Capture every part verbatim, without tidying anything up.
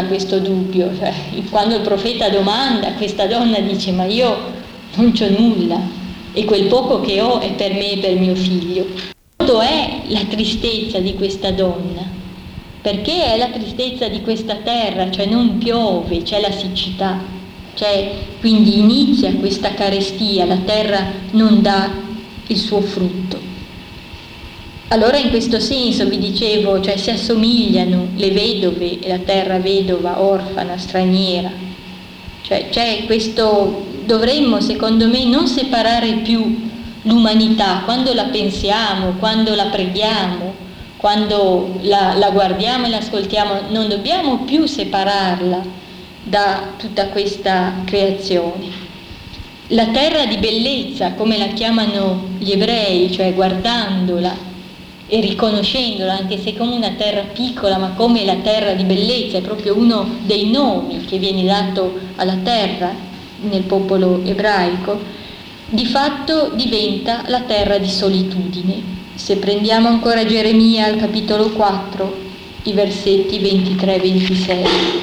questo dubbio, cioè, quando il profeta domanda, questa donna dice: ma io non c'ho nulla e quel poco che ho è per me e per mio figlio. Quanto è la tristezza di questa donna? Perché è la tristezza di questa terra, cioè non piove, c'è la siccità, cioè, quindi inizia questa carestia, la terra non dà il suo frutto. Allora in questo senso vi dicevo, cioè si assomigliano le vedove e la terra vedova, orfana, straniera, cioè c'è questo, dovremmo secondo me non separare più l'umanità quando la pensiamo, quando la preghiamo, quando la, la guardiamo e l'ascoltiamo, non dobbiamo più separarla da tutta questa creazione. La terra di bellezza, come la chiamano gli ebrei, cioè guardandola e riconoscendola, anche se come una terra piccola, ma come la terra di bellezza, è proprio uno dei nomi che viene dato alla terra nel popolo ebraico, di fatto diventa la terra di solitudine. Se prendiamo ancora Geremia al capitolo quattro, i versetti ventitré e ventisei.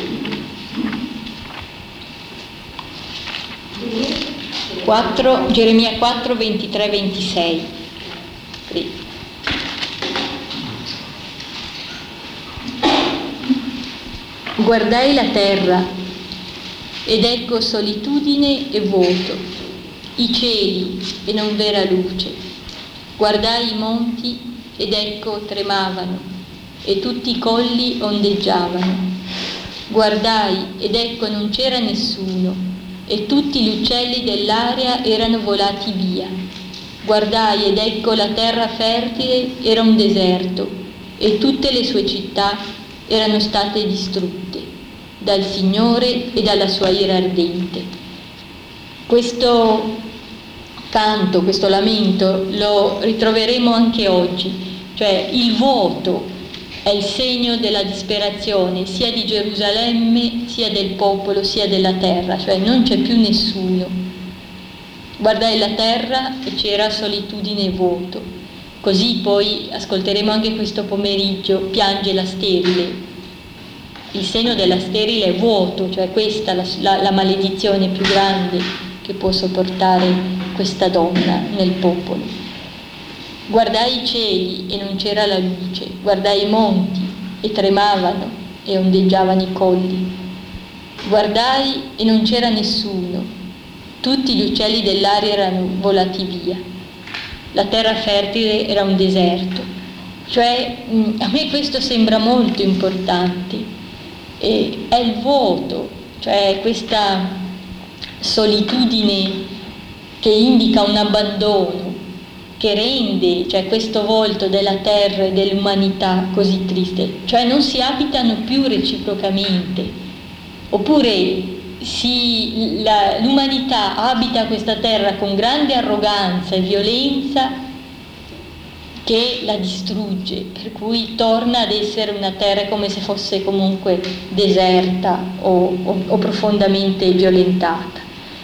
quattro, Geremia quattro, ventitré e ventisei. Prego. Guardai la terra ed ecco solitudine e vuoto, i cieli e non v'era luce. Guardai i monti ed ecco tremavano e tutti i colli ondeggiavano. Guardai ed ecco non c'era nessuno e tutti gli uccelli dell'aria erano volati via. Guardai ed ecco la terra fertile era un deserto e tutte le sue città erano state distrutte dal Signore e dalla sua ira ardente. Questo canto, questo lamento lo ritroveremo anche oggi, cioè il vuoto è il segno della disperazione sia di Gerusalemme, sia del popolo, sia della terra, cioè non c'è più nessuno. Guardai la terra e c'era solitudine e vuoto. Così poi ascolteremo anche questo pomeriggio, piange la sterile. Il segno della sterile è vuoto, cioè questa è la, la, la maledizione più grande che può sopportare questa donna nel popolo. Guardai i cieli e non c'era la luce, guardai i monti e tremavano e ondeggiavano i colli. Guardai e non c'era nessuno, tutti gli uccelli dell'aria erano volati via. La terra fertile era un deserto, cioè a me questo sembra molto importante. E è il vuoto, cioè questa solitudine che indica un abbandono, che rende, cioè questo volto della terra e dell'umanità così triste, cioè non si abitano più reciprocamente, oppure si, la, l'umanità abita questa terra con grande arroganza e violenza che la distrugge, per cui torna ad essere una terra come se fosse comunque deserta o, o, o profondamente violentata.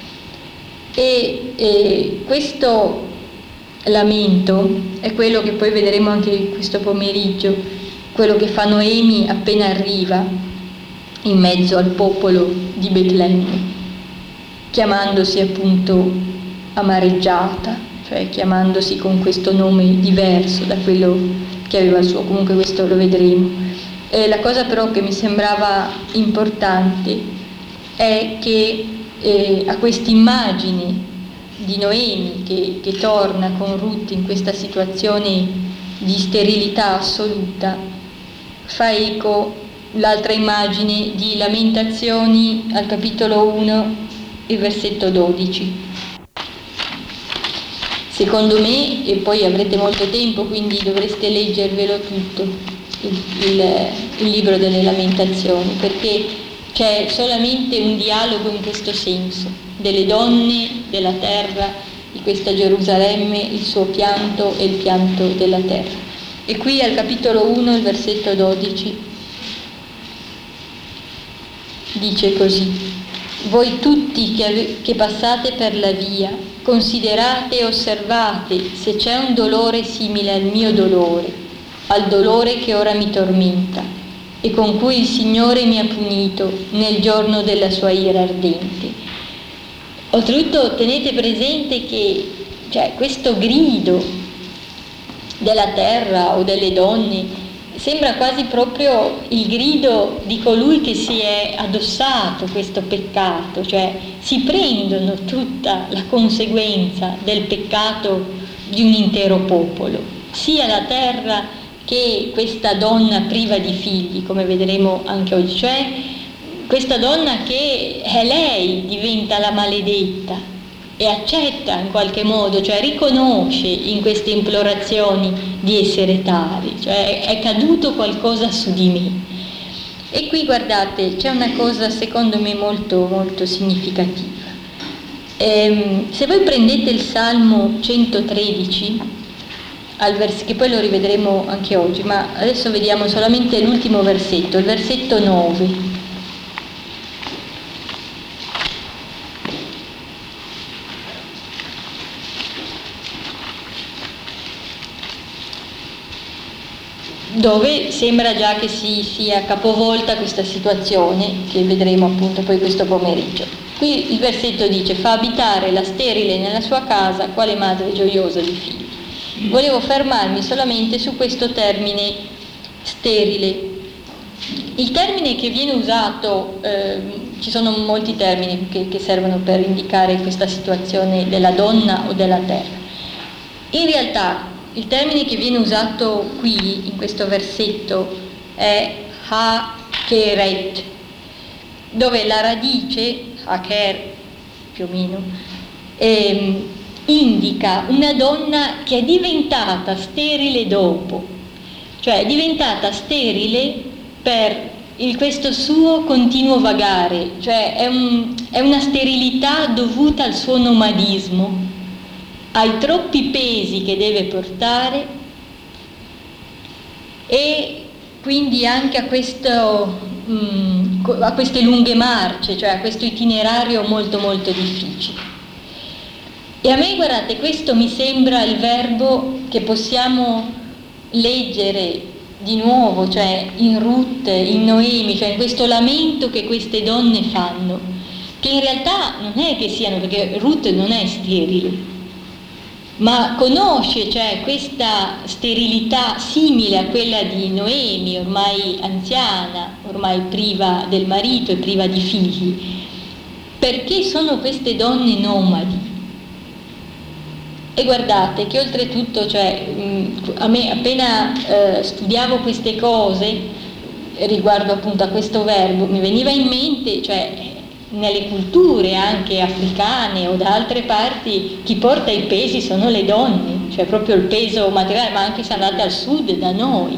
E, e questo lamento è quello che poi vedremo anche questo pomeriggio, quello che fa Noemi appena arriva in mezzo al popolo di Betlemme, chiamandosi appunto amareggiata, cioè chiamandosi con questo nome diverso da quello che aveva il suo, comunque questo lo vedremo. E la cosa però che mi sembrava importante è che eh, a quest'immagine di Noemi che, che torna con Ruth in questa situazione di sterilità assoluta, fa eco l'altra immagine di Lamentazioni al capitolo uno, il versetto dodici. Secondo me, e poi avrete molto tempo, quindi dovreste leggervelo tutto, il, il, il libro delle Lamentazioni, perché c'è solamente un dialogo in questo senso, delle donne della terra, di questa Gerusalemme, il suo pianto e il pianto della terra. E qui al capitolo uno, il versetto dodici, dice così: voi tutti che, ave- che passate per la via, considerate e osservate se c'è un dolore simile al mio dolore, al dolore che ora mi tormenta. e con cui il Signore mi ha punito nel giorno della sua ira ardente. Oltretutto tenete presente che cioè, questo grido della terra o delle donne sembra quasi proprio il grido di colui che si è addossato questo peccato, cioè si prendono tutta la conseguenza del peccato di un intero popolo, sia la terra che questa donna priva di figli, come vedremo anche oggi, cioè questa donna che è lei diventa la maledetta e accetta in qualche modo, cioè riconosce in queste implorazioni di essere tale, cioè è caduto qualcosa su di me. E qui guardate, c'è una cosa secondo me molto molto significativa. Ehm, se voi prendete il Salmo centotredici, al vers- che poi lo rivedremo anche oggi, ma adesso vediamo solamente l'ultimo versetto, il versetto nove. Dove sembra già che si sia capovolta questa situazione, che vedremo appunto poi questo pomeriggio. Qui il versetto dice: fa abitare la sterile nella sua casa, quale madre gioiosa di figli. Volevo fermarmi solamente su questo termine sterile. Il termine che viene usato, eh, ci sono molti termini che, che servono per indicare questa situazione della donna o della terra. In realtà il termine che viene usato qui, in questo versetto, è ha-keret, dove la radice, haker più o meno, ehm, indica una donna che è diventata sterile dopo, cioè è diventata sterile per il, questo suo continuo vagare, cioè è, un, è una sterilità dovuta al suo nomadismo, ai troppi pesi che deve portare e quindi anche a, questo, mh, a queste lunghe marce, cioè a questo itinerario molto molto difficile. E a me, guardate, questo mi sembra il verbo che possiamo leggere di nuovo, cioè in Ruth, in Noemi, cioè in questo lamento che queste donne fanno, che in realtà non è che siano, perché Ruth non è sterile, ma conosce, cioè, questa sterilità simile a quella di Noemi, ormai anziana, ormai priva del marito e priva di figli, perché sono queste donne nomadi. E guardate che oltretutto, cioè, a me appena eh, studiavo queste cose riguardo appunto a questo verbo, mi veniva in mente, cioè, nelle culture anche africane o da altre parti, chi porta i pesi sono le donne, cioè proprio il peso materiale, ma anche se andate al sud da noi,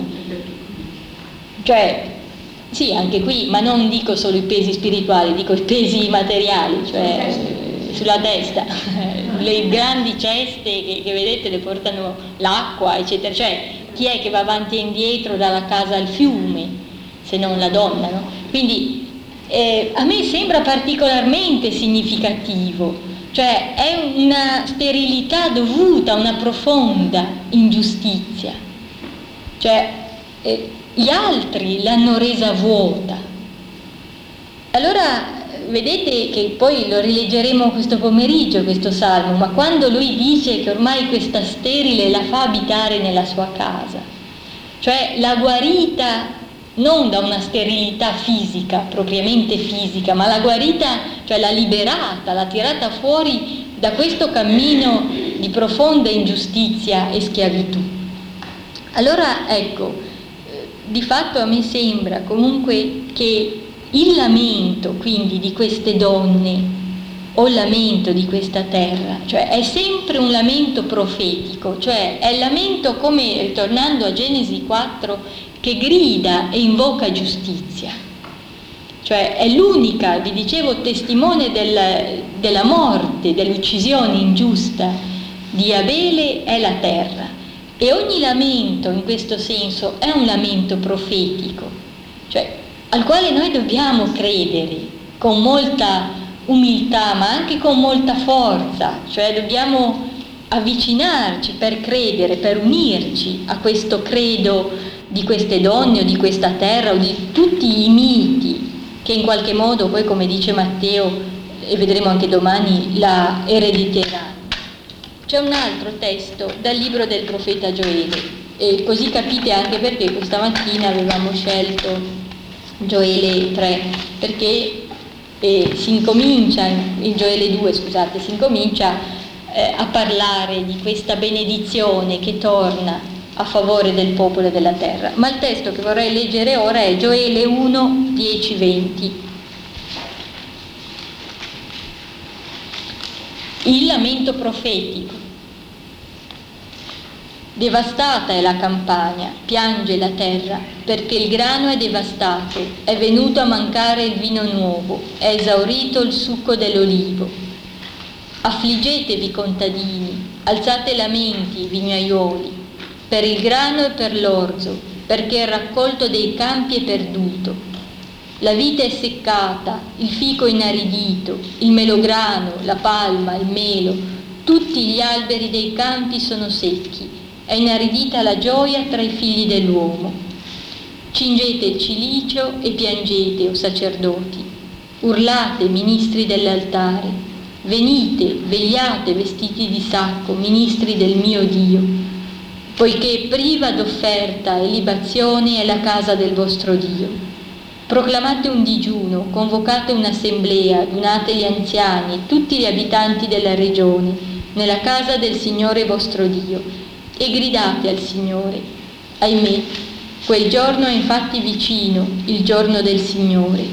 cioè sì, anche qui, ma non dico solo i pesi spirituali, dico i pesi materiali, cioè sulla testa, le grandi ceste che, che vedete le portano l'acqua, eccetera, cioè chi è che va avanti e indietro dalla casa al fiume se non la donna, no? Quindi Eh, a me sembra particolarmente significativo, cioè è una sterilità dovuta a una profonda ingiustizia, cioè eh, gli altri l'hanno resa vuota. Allora vedete che poi lo rileggeremo questo pomeriggio questo salmo, ma quando lui dice che ormai questa sterile la fa abitare nella sua casa, cioè la guarita non da una sterilità fisica, propriamente fisica, ma la guarita, cioè la liberata, la tirata fuori da questo cammino di profonda ingiustizia e schiavitù. Allora ecco, di fatto a me sembra comunque che il lamento quindi di queste donne o il lamento di questa terra, cioè è sempre un lamento profetico, cioè è il lamento, come ritornando a Genesi quattro, che grida e invoca giustizia, cioè è l'unica, vi dicevo, testimone del, della morte, dell'uccisione ingiusta di Abele è la terra, e ogni lamento in questo senso è un lamento profetico, cioè al quale noi dobbiamo credere con molta umiltà ma anche con molta forza, cioè dobbiamo avvicinarci per credere, per unirci a questo credo di queste donne o di questa terra o di tutti i miti che in qualche modo poi, come dice Matteo, e vedremo anche domani, la erediteranno. C'è un altro testo dal libro del profeta Gioele, e così capite anche perché questa mattina avevamo scelto Gioele tre, perché eh, si incomincia, in Gioele due scusate, si incomincia eh, a parlare di questa benedizione che torna a favore del popolo e della terra. Ma il testo che vorrei leggere ora è Gioele uno, dieci, venti. Il lamento profetico. Devastata è la campagna, piange la terra, perché il grano è devastato, è venuto a mancare il vino nuovo, è esaurito il succo dell'olivo. Affliggetevi, contadini, alzate lamenti, vignaioli, per il grano e per l'orzo, perché il raccolto dei campi è perduto. La vite è seccata, il fico inaridito, il melograno, la palma, il melo, tutti gli alberi dei campi sono secchi. È inaridita la gioia tra i figli dell'uomo. Cingete il cilicio e piangete, o sacerdoti. Urlate, ministri dell'altare. Venite, vegliate vestiti di sacco, ministri del mio Dio, poiché priva d'offerta e libazione è la casa del vostro Dio. Proclamate un digiuno, convocate un'assemblea, adunate gli anziani e tutti gli abitanti della regione, nella casa del Signore vostro Dio, e gridate al Signore. Ahimè, quel giorno è infatti vicino, il giorno del Signore,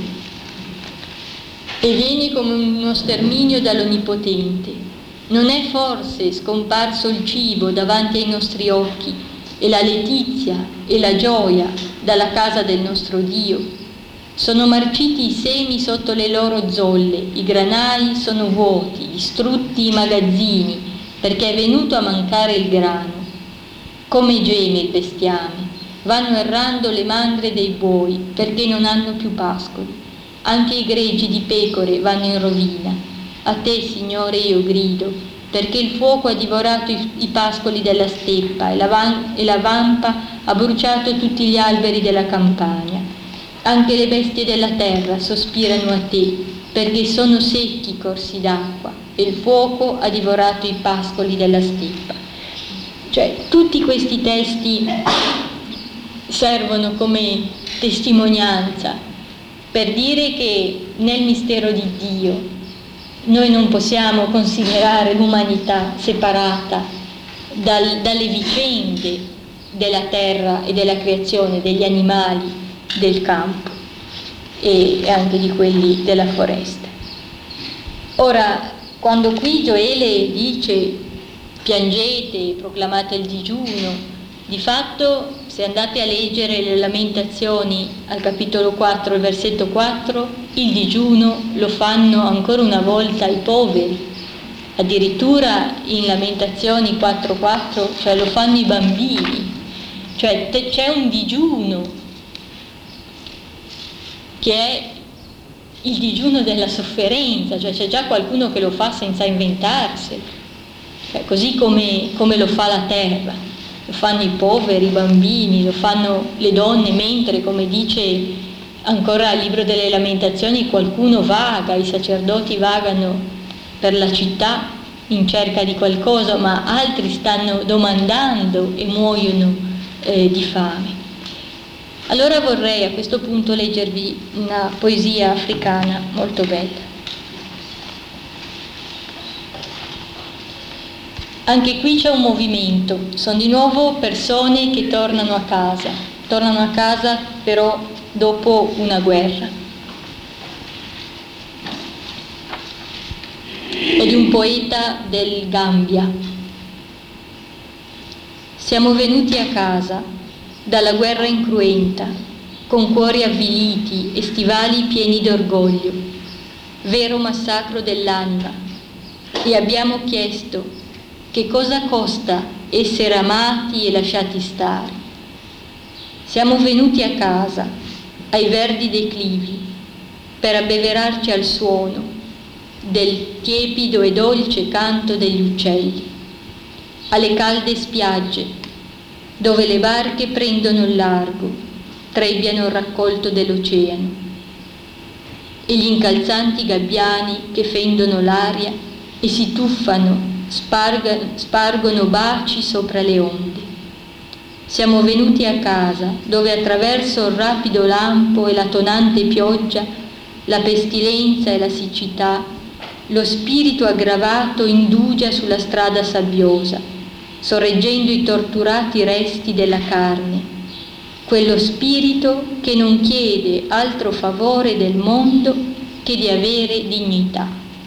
e viene come uno sterminio dall'Onnipotente. Non è forse scomparso il cibo davanti ai nostri occhi, e la letizia e la gioia dalla casa del nostro Dio? Sono marciti i semi sotto le loro zolle, i granai sono vuoti, distrutti i magazzini, perché è venuto a mancare il grano. Come geme il bestiame, vanno errando le mandre dei buoi, perché non hanno più pascoli. Anche i greggi di pecore vanno in rovina. A te, Signore, io grido, perché il fuoco ha divorato i, i pascoli della steppa e la, van, e la vampa ha bruciato tutti gli alberi della campagna. Anche le bestie della terra sospirano a te, perché sono secchi i corsi d'acqua, e il fuoco ha divorato i pascoli della steppa. Cioè, tutti questi testi servono come testimonianza per dire che nel mistero di Dio noi non possiamo considerare l'umanità separata dal, dalle vicende della terra e della creazione, degli animali del campo e anche di quelli della foresta. Ora, quando qui Gioele dice piangete, proclamate il digiuno, di fatto se andate a leggere le Lamentazioni al capitolo quattro, il versetto quattro, il digiuno lo fanno ancora una volta i poveri, addirittura in Lamentazioni quattro quattro, cioè lo fanno i bambini, cioè c'è un digiuno che è il digiuno della sofferenza, cioè c'è già qualcuno che lo fa senza inventarselo. Cioè, così come, come lo fa la terra, lo fanno i poveri, i bambini, lo fanno le donne, mentre, come dice ancora il libro delle Lamentazioni, qualcuno vaga, i sacerdoti vagano per la città in cerca di qualcosa, ma altri stanno domandando e muoiono eh, di fame. Allora vorrei a questo punto leggervi una poesia africana molto bella. Anche qui c'è un movimento, sono di nuovo persone che tornano a casa, tornano a casa però dopo una guerra. È di un poeta del Gambia. Siamo venuti a casa dalla guerra incruenta, con cuori avviliti e stivali pieni d'orgoglio, vero massacro dell'anima, e abbiamo chiesto che cosa costa essere amati e lasciati stare. Siamo venuti a casa, ai verdi declivi, per abbeverarci al suono del tiepido e dolce canto degli uccelli, alle calde spiagge, dove le barche prendono il largo, trebbiano il raccolto dell'oceano, e gli incalzanti gabbiani che fendono l'aria e si tuffano, sparga, spargono baci sopra le onde. Siamo venuti a casa, dove attraverso il rapido lampo e la tonante pioggia, la pestilenza e la siccità, lo spirito aggravato indugia sulla strada sabbiosa, sorreggendo i torturati resti della carne, quello spirito che non chiede altro favore del mondo che di avere dignità.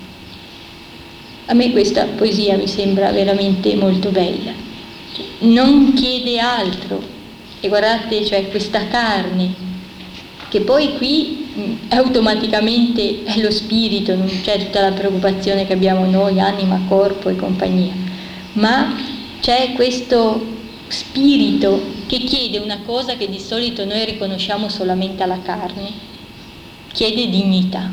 A me questa poesia mi sembra veramente molto bella. Non chiede altro, e guardate, cioè questa carne, che poi qui mh, automaticamente è lo spirito, non c'è tutta la preoccupazione che abbiamo noi, anima, corpo e compagnia, ma c'è questo spirito che chiede una cosa che di solito noi riconosciamo solamente alla carne, chiede dignità.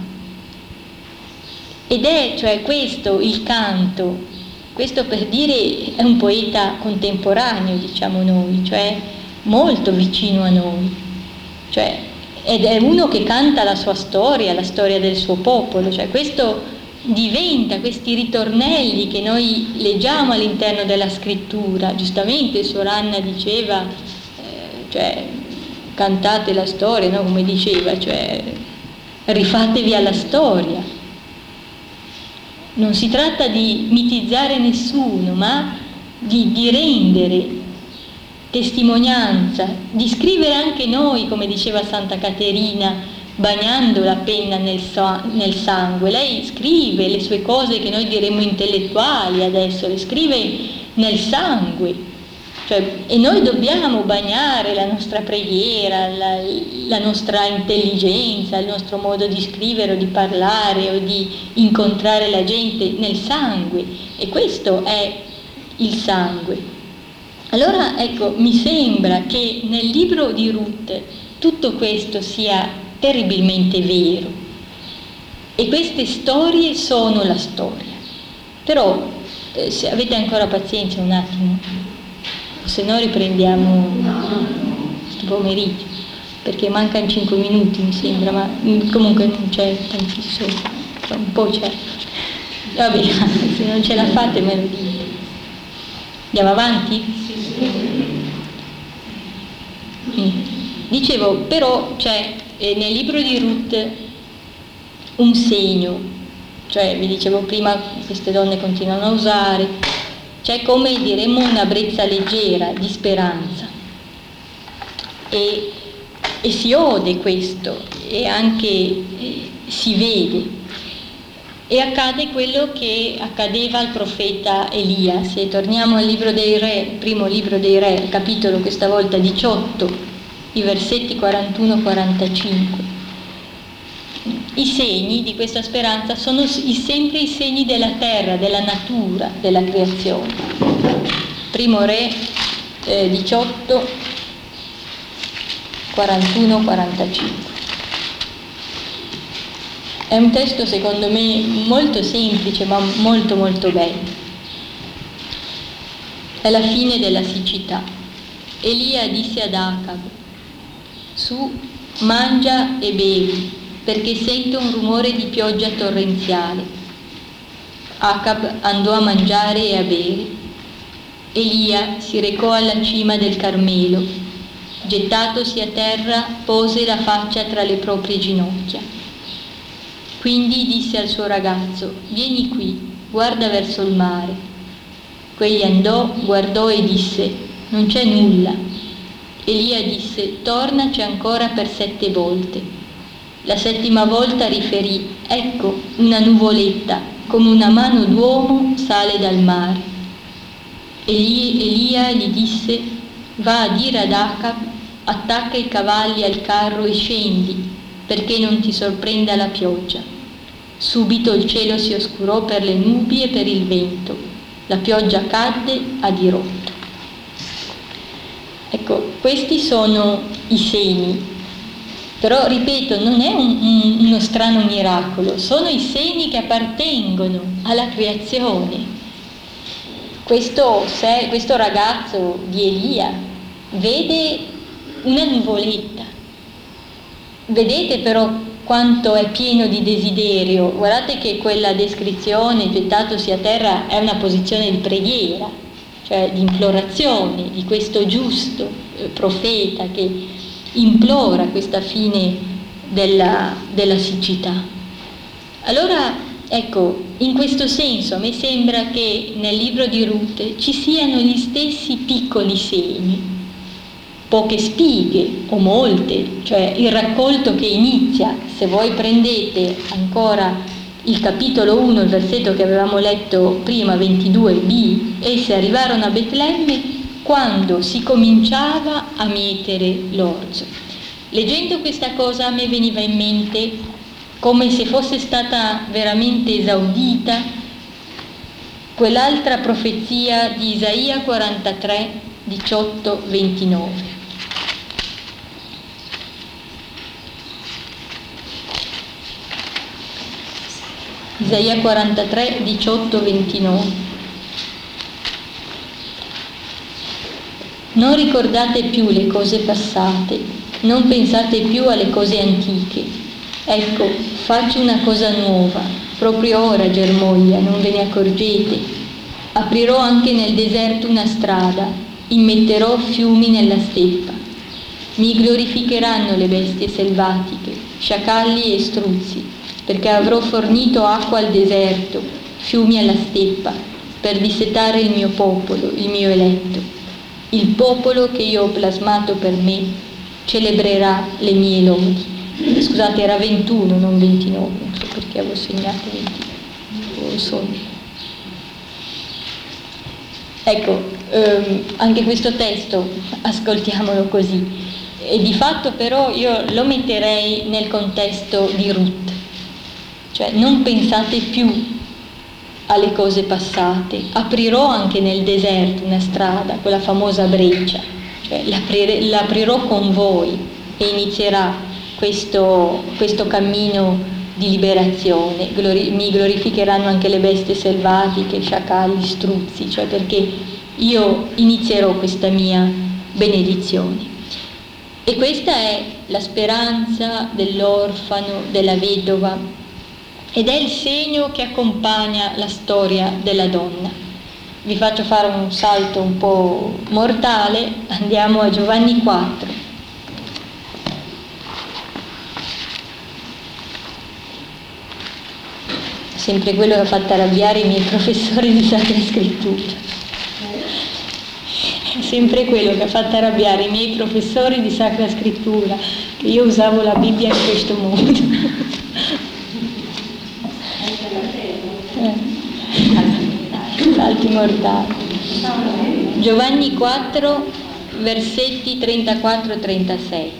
Ed è cioè questo il canto. Questo per dire è un poeta contemporaneo, diciamo noi, cioè molto vicino a noi, cioè, ed è uno che canta la sua storia, la storia del suo popolo, cioè questo diventa, questi ritornelli che noi leggiamo all'interno della scrittura. Giustamente Suor Anna diceva, eh, cioè cantate la storia, no? Come diceva, cioè rifatevi alla storia. Non si tratta di mitizzare nessuno, ma di, di rendere testimonianza, di scrivere anche noi, come diceva Santa Caterina, bagnando la penna nel, so, nel sangue. Lei scrive le sue cose che noi diremmo intellettuali adesso, le scrive nel sangue. Cioè, e noi dobbiamo bagnare la nostra preghiera, la, la nostra intelligenza, il nostro modo di scrivere o di parlare o di incontrare la gente nel sangue, e questo è il sangue. Allora ecco, mi sembra che nel libro di Ruth tutto questo sia terribilmente vero, e queste storie sono la storia. Però eh, se avete ancora pazienza un attimo, se no riprendiamo questo pomeriggio, perché mancano cinque minuti mi sembra, ma comunque non c'è tantissimo, cioè un po' c'è. Vabbè, se non ce la fate me lo dite. Andiamo avanti? Mm. Dicevo, però c'è eh, nel libro di Ruth un segno, cioè vi dicevo prima, queste donne continuano a usare. C'è, come diremmo, una brezza leggera di speranza, e, e si ode questo, e anche eh, si vede, e accade quello che accadeva al profeta Elia. Se torniamo al libro dei Re, primo libro dei Re, capitolo questa volta diciotto, i versetti quarantuno quarantacinque, i segni di questa speranza sono sempre i segni della terra, della natura, della creazione. Primo Re eh, diciotto, quarantuno quarantacinque. È un testo secondo me molto semplice, ma molto molto bello. È la fine della siccità. Elia disse ad Acab: su, mangia e bevi, perché sento un rumore di pioggia torrenziale. Acab andò a mangiare e a bere. Elia si recò alla cima del Carmelo, gettatosi a terra, pose la faccia tra le proprie ginocchia. Quindi disse al suo ragazzo: vieni qui, guarda verso il mare. Quegli andò, guardò e disse: non c'è nulla. Elia disse: tornaci ancora per sette volte. La settima volta riferì: ecco, una nuvoletta, come una mano d'uomo, sale dal mare. Elia gli disse: va a dire ad Acab, attacca i cavalli al carro e scendi, perché non ti sorprenda la pioggia. Subito il cielo si oscurò per le nubi e per il vento, la pioggia cadde a dirotto. Ecco, questi sono i segni. Però, ripeto, non è un, un, uno strano miracolo, sono i segni che appartengono alla creazione. Questo, se, questo ragazzo di Elia vede una nuvoletta. Vedete però quanto è pieno di desiderio. Guardate che quella descrizione, gettatosi a terra, è una posizione di preghiera, cioè di implorazione di questo giusto eh, profeta che implora questa fine della, della siccità. Allora, ecco, in questo senso a me sembra che nel libro di Ruth ci siano gli stessi piccoli segni, poche spighe o molte, cioè il raccolto che inizia. Se voi prendete ancora il capitolo uno, il versetto che avevamo letto prima, ventidue b, essi arrivarono a Betlemme quando si cominciava a mietere l'orzo. Leggendo questa cosa a me veniva in mente come se fosse stata veramente esaudita quell'altra profezia di Isaia quarantatré, diciotto ventinove. Isaia quarantatré, diciotto ventinove. Non ricordate più le cose passate, non pensate più alle cose antiche. Ecco, faccio una cosa nuova, proprio ora germoglia, non ve ne accorgete. Aprirò anche nel deserto una strada, immetterò fiumi nella steppa. Mi glorificheranno le bestie selvatiche, sciacalli e struzzi, perché avrò fornito acqua al deserto, fiumi alla steppa, per dissetare il mio popolo, il mio eletto. Il popolo che io ho plasmato per me celebrerà le mie lodi. Scusate, era ventuno, non ventinove, non so perché avevo segnato ventinove, sogno. Ecco, ehm, anche questo testo, ascoltiamolo così. E di fatto però io lo metterei nel contesto di Ruth. Cioè, non pensate più alle cose passate, aprirò anche nel deserto una strada, quella famosa breccia, cioè l'aprirò, l'aprirò con voi e inizierà questo, questo cammino di liberazione. Glori, mi glorificheranno anche le bestie selvatiche, sciacalli, struzzi, cioè perché io inizierò questa mia benedizione. E questa è la speranza dell'orfano, della vedova, ed è il segno che accompagna la storia della donna. Vi faccio fare un salto un po' mortale, andiamo a Giovanni quattro. Sempre quello che ha fatto arrabbiare i miei professori di Sacra Scrittura. Sempre quello che ha fatto arrabbiare i miei professori di Sacra Scrittura, che io usavo la Bibbia in questo modo. Salti mortali. Giovanni quattro, versetti trentaquattro trentasei.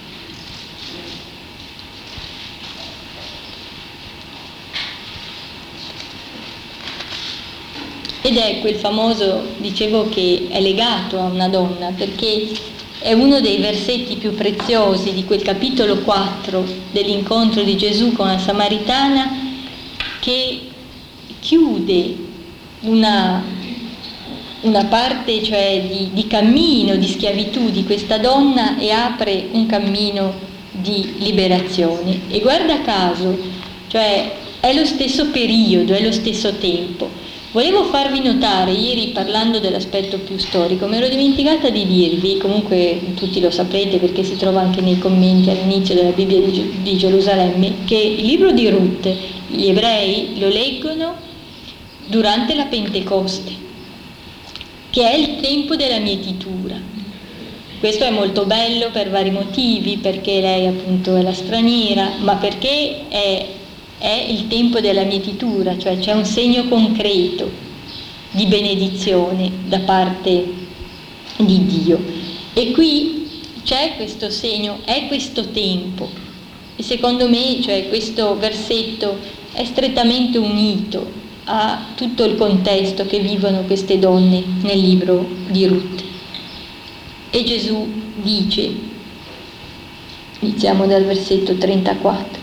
Ed è quel famoso, dicevo, che è legato a una donna, perché è uno dei versetti più preziosi di quel capitolo quattro dell'incontro di Gesù con la Samaritana, che chiude una, una parte, cioè di, di cammino, di schiavitù di questa donna e apre un cammino di liberazione. E guarda caso, cioè è lo stesso periodo, è lo stesso tempo. Volevo farvi notare, ieri parlando dell'aspetto più storico, mi ero dimenticata di dirvi, comunque tutti lo saprete perché si trova anche nei commenti all'inizio della Bibbia di, di Gerusalemme, che il libro di Ruth gli ebrei lo leggono durante la Pentecoste, che è il tempo della mietitura. Questo è molto bello per vari motivi, perché lei appunto è la straniera, ma perché è, è il tempo della mietitura, cioè c'è un segno concreto di benedizione da parte di Dio. E qui c'è questo segno, è questo tempo. E secondo me, cioè, questo versetto è strettamente unito a tutto il contesto che vivono queste donne nel libro di Ruth. E Gesù dice, iniziamo dal versetto trentaquattro: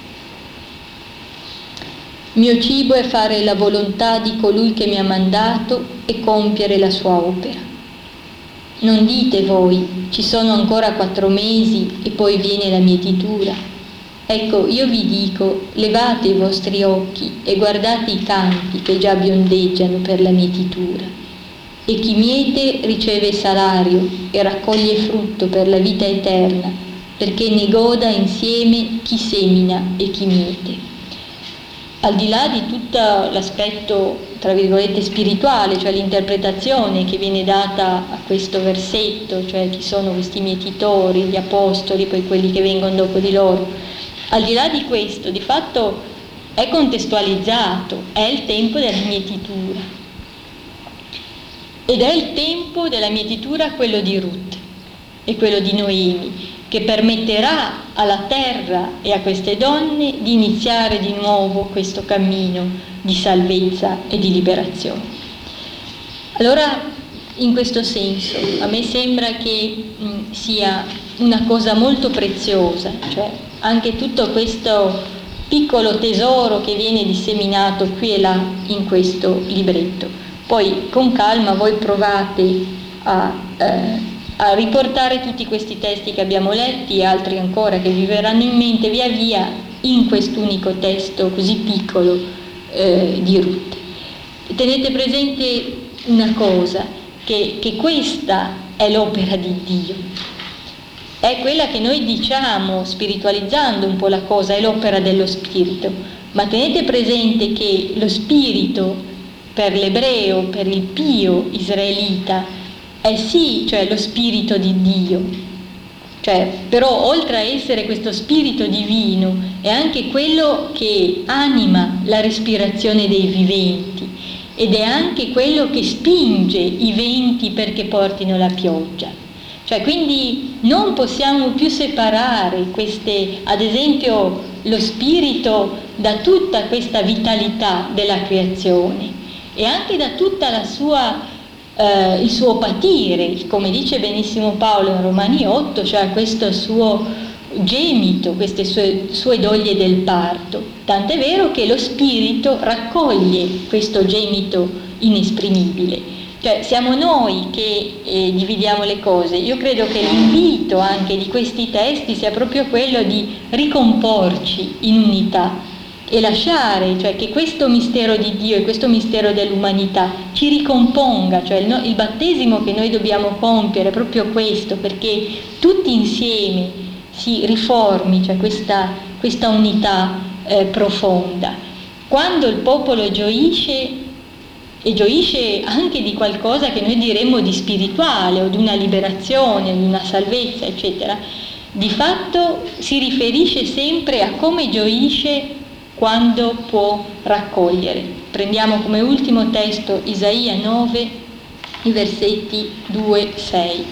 mio cibo è fare la volontà di colui che mi ha mandato e compiere la sua opera. Non dite voi, ci sono ancora quattro mesi e poi viene la mietitura. Ecco, io vi dico, levate i vostri occhi e guardate i campi che già biondeggiano per la mietitura. E chi miete riceve salario e raccoglie frutto per la vita eterna, perché ne goda insieme chi semina e chi miete. Al di là di tutto l'aspetto, tra virgolette, spirituale, cioè l'interpretazione che viene data a questo versetto, cioè chi sono questi mietitori, gli apostoli, poi quelli che vengono dopo di loro, al di là di questo, di fatto è contestualizzato, è il tempo della mietitura. Ed è il tempo della mietitura quello di Ruth e quello di Noemi, che permetterà alla terra e a queste donne di iniziare di nuovo questo cammino di salvezza e di liberazione. Allora, in questo senso, a me sembra che mh, sia una cosa molto preziosa, cioè anche tutto questo piccolo tesoro che viene disseminato qui e là in questo libretto. Poi con calma voi provate a... Eh, a riportare tutti questi testi che abbiamo letti e altri ancora che vi verranno in mente via via in quest'unico testo così piccolo eh, di Ruth. Tenete presente una cosa, che, che questa è l'opera di Dio, è quella che noi diciamo spiritualizzando un po' la cosa, è l'opera dello Spirito, ma tenete presente che lo Spirito per l'ebreo, per il pio israelita, è sì, cioè lo spirito di Dio, cioè, però oltre a essere questo spirito divino è anche quello che anima la respirazione dei viventi ed è anche quello che spinge i venti perché portino la pioggia. Cioè, quindi non possiamo più separare queste, ad esempio, lo spirito da tutta questa vitalità della creazione e anche da tutta la sua Uh, il suo patire, come dice benissimo Paolo in Romani otto, cioè questo suo gemito, queste sue, sue doglie del parto. Tant'è vero che lo spirito raccoglie questo gemito inesprimibile. Cioè siamo noi che eh, dividiamo le cose. Io credo che l'invito anche di questi testi sia proprio quello di ricomporci in unità e lasciare, cioè che questo mistero di Dio e questo mistero dell'umanità ci ricomponga, cioè il, no, il battesimo che noi dobbiamo compiere è proprio questo, perché tutti insieme si riformi, cioè questa, questa unità eh, profonda. Quando il popolo gioisce, e gioisce anche di qualcosa che noi diremmo di spirituale o di una liberazione, di una salvezza, eccetera, di fatto si riferisce sempre a come gioisce quando può raccogliere. Prendiamo come ultimo testo Isaia nove, i versetti due sei.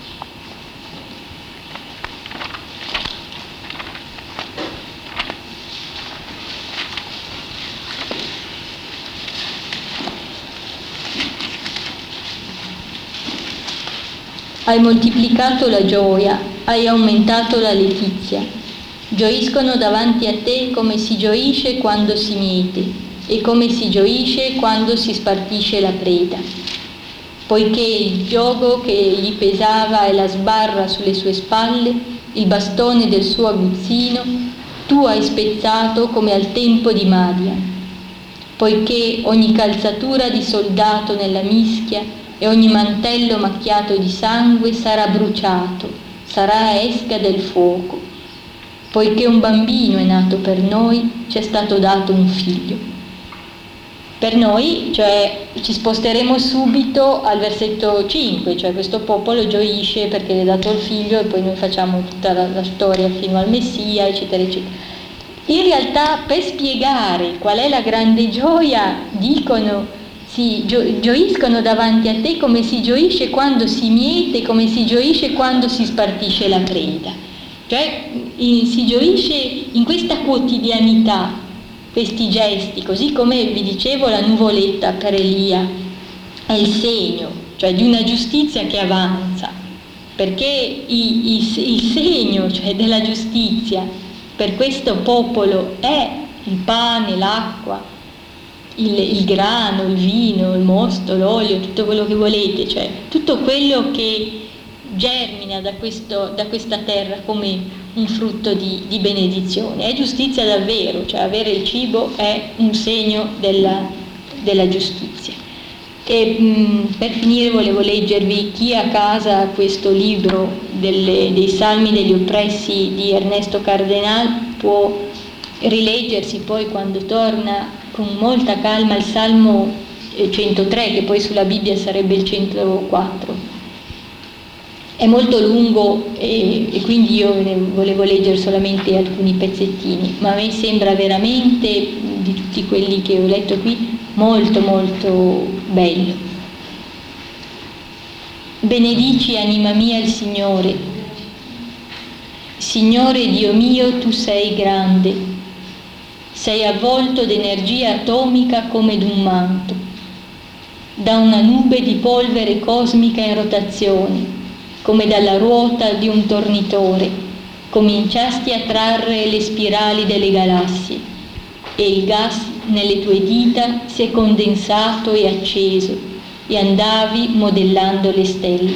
Hai moltiplicato la gioia, hai aumentato la letizia. Gioiscono davanti a te come si gioisce quando si miete e come si gioisce quando si spartisce la preda. Poiché il giogo che gli pesava e la sbarra sulle sue spalle, il bastone del suo aguzzino, tu hai spezzato come al tempo di Madian. Poiché ogni calzatura di soldato nella mischia e ogni mantello macchiato di sangue sarà bruciato, sarà esca del fuoco. Poiché un bambino è nato per noi, ci è stato dato un figlio. Per noi, cioè, ci sposteremo subito al versetto cinque, cioè questo popolo gioisce perché gli è dato il figlio e poi noi facciamo tutta la, la storia fino al Messia, eccetera, eccetera. In realtà, per spiegare qual è la grande gioia, dicono, si gio- gioiscono davanti a te come si gioisce quando si miete, come si gioisce quando si spartisce la preda. Cioè si gioisce in questa quotidianità, questi gesti, così come vi dicevo la nuvoletta per Elia è il segno, cioè di una giustizia che avanza, perché il, il, il segno, cioè della giustizia per questo popolo è il pane, l'acqua, il, il grano, il vino, il mosto, l'olio, tutto quello che volete, cioè tutto quello che germina da, questo, da questa terra come un frutto di, di benedizione. È giustizia davvero, cioè avere il cibo è un segno della, della giustizia. E mh, per finire volevo leggervi, chi a casa ha questo libro delle, dei Salmi degli oppressi di Ernesto Cardenal può rileggersi poi quando torna con molta calma il Salmo centotré, che poi sulla Bibbia sarebbe il centoquattro. È molto lungo e, e quindi io ne volevo leggere solamente alcuni pezzettini, ma a me sembra veramente, di tutti quelli che ho letto qui, molto molto bello. Benedici anima mia il Signore. Signore Dio mio, tu sei grande, sei avvolto d'energia atomica come d'un manto, da una nube di polvere cosmica in rotazione, come dalla ruota di un tornitore, cominciasti a trarre le spirali delle galassie e il gas nelle tue dita si è condensato e acceso e andavi modellando le stelle.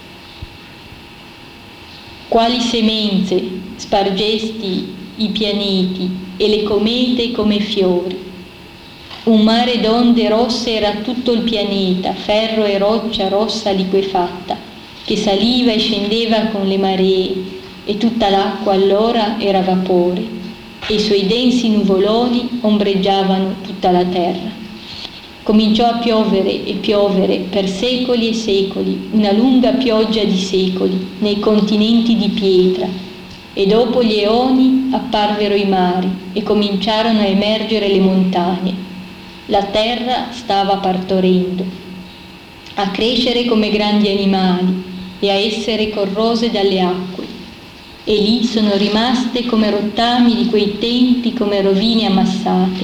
Quali semenze spargesti i pianeti e le comete come fiori. Un mare d'onde rosse era tutto il pianeta, ferro e roccia rossa liquefatta, che saliva e scendeva con le maree, e tutta l'acqua allora era vapore, e i suoi densi nuvoloni ombreggiavano tutta la terra. Cominciò a piovere e piovere per secoli e secoli, una lunga pioggia di secoli, nei continenti di pietra, e dopo gli eoni apparvero i mari e cominciarono a emergere le montagne. La terra stava partorendo, a crescere come grandi animali e a essere corrose dalle acque, e lì sono rimaste come rottami di quei tempi, come rovine ammassate.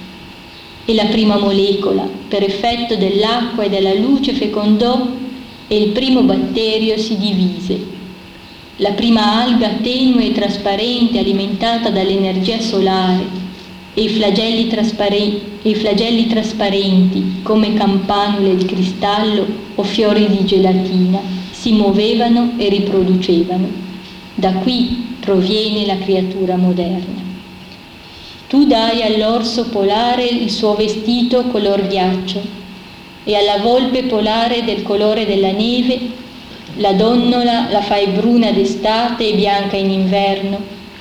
E la prima molecola, per effetto dell'acqua e della luce, fecondò e il primo batterio si divise. La prima alga tenue e trasparente, alimentata dall'energia solare, e i flagelli trasparenti, e i flagelli trasparenti come campanule di cristallo o fiori di gelatina, si muovevano e riproducevano. Da qui proviene la creatura moderna. Tu dai all'orso polare il suo vestito color ghiaccio e alla volpe polare del colore della neve, la donnola la fai bruna d'estate e bianca in inverno,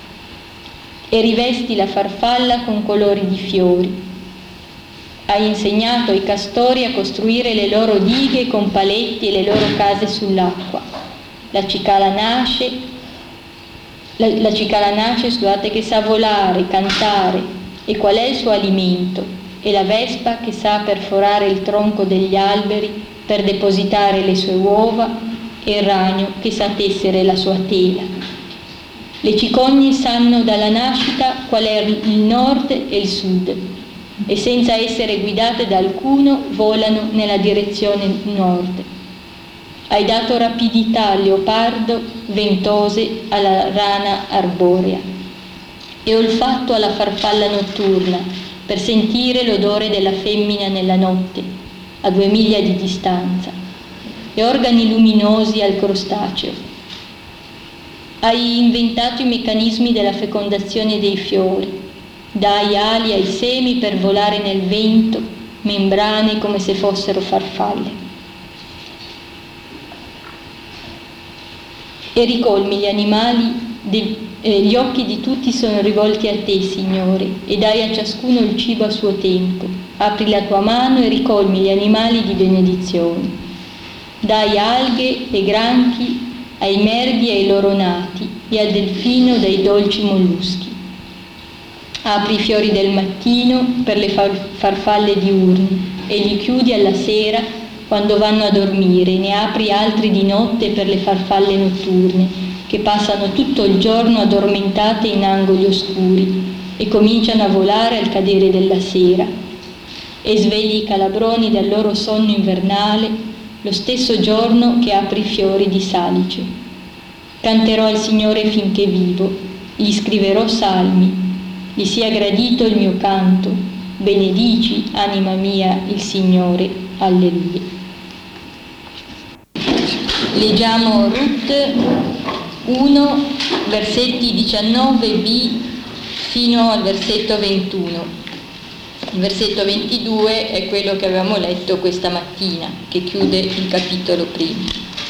e rivesti la farfalla con colori di fiori. Hai insegnato ai castori a costruire le loro dighe con paletti e le loro case sull'acqua. La cicala nasce, la, la cicala nasce, scusate, che sa volare, cantare, e qual è il suo alimento? E la vespa che sa perforare il tronco degli alberi per depositare le sue uova, e il ragno che sa tessere la sua tela. Le cicogne sanno dalla nascita qual è il nord e il sud, e senza essere guidate da alcuno volano nella direzione nord. Hai dato rapidità al leopardo, ventose alla rana arborea, e olfatto alla farfalla notturna per sentire l'odore della femmina nella notte, a due miglia di distanza, e organi luminosi al crostaceo. Hai inventato i meccanismi della fecondazione dei fiori, dai ali ai semi per volare nel vento, membrane come se fossero farfalle. E ricolmi gli animali, de, eh, gli occhi di tutti sono rivolti a te, Signore, e dai a ciascuno il cibo a suo tempo. Apri la tua mano e ricolmi gli animali di benedizione. Dai alghe e granchi ai merghi e ai loro nati, e al delfino dai dolci molluschi. Apri i fiori del mattino per le farfalle diurne e li chiudi alla sera quando vanno a dormire, ne apri altri di notte per le farfalle notturne che passano tutto il giorno addormentate in angoli oscuri e cominciano a volare al cadere della sera, e svegli i calabroni dal loro sonno invernale lo stesso giorno che apri i fiori di salice. Canterò al Signore finché vivo, gli scriverò salmi, gli sia gradito il mio canto, benedici, anima mia, il Signore. Alleluia. Leggiamo Ruth uno, versetti diciannove b fino al versetto ventuno. Il versetto ventidue è quello che avevamo letto questa mattina, che chiude il capitolo primo.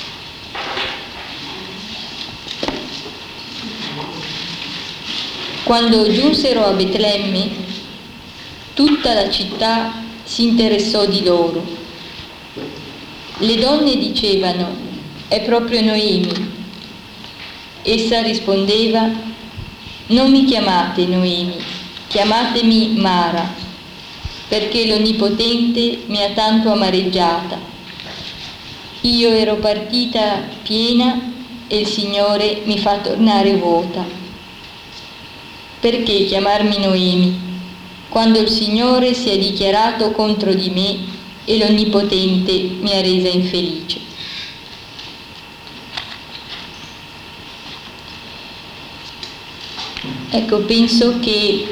Quando giunsero a Betlemme, tutta la città si interessò di loro. Le donne dicevano: è proprio Noemi. Essa rispondeva: non mi chiamate Noemi, chiamatemi Mara, perché l'Onnipotente mi ha tanto amareggiata. Io ero partita piena e il Signore mi fa tornare vuota. Perché chiamarmi Noemi, quando il Signore si è dichiarato contro di me e l'Onnipotente mi ha resa infelice? Ecco, penso che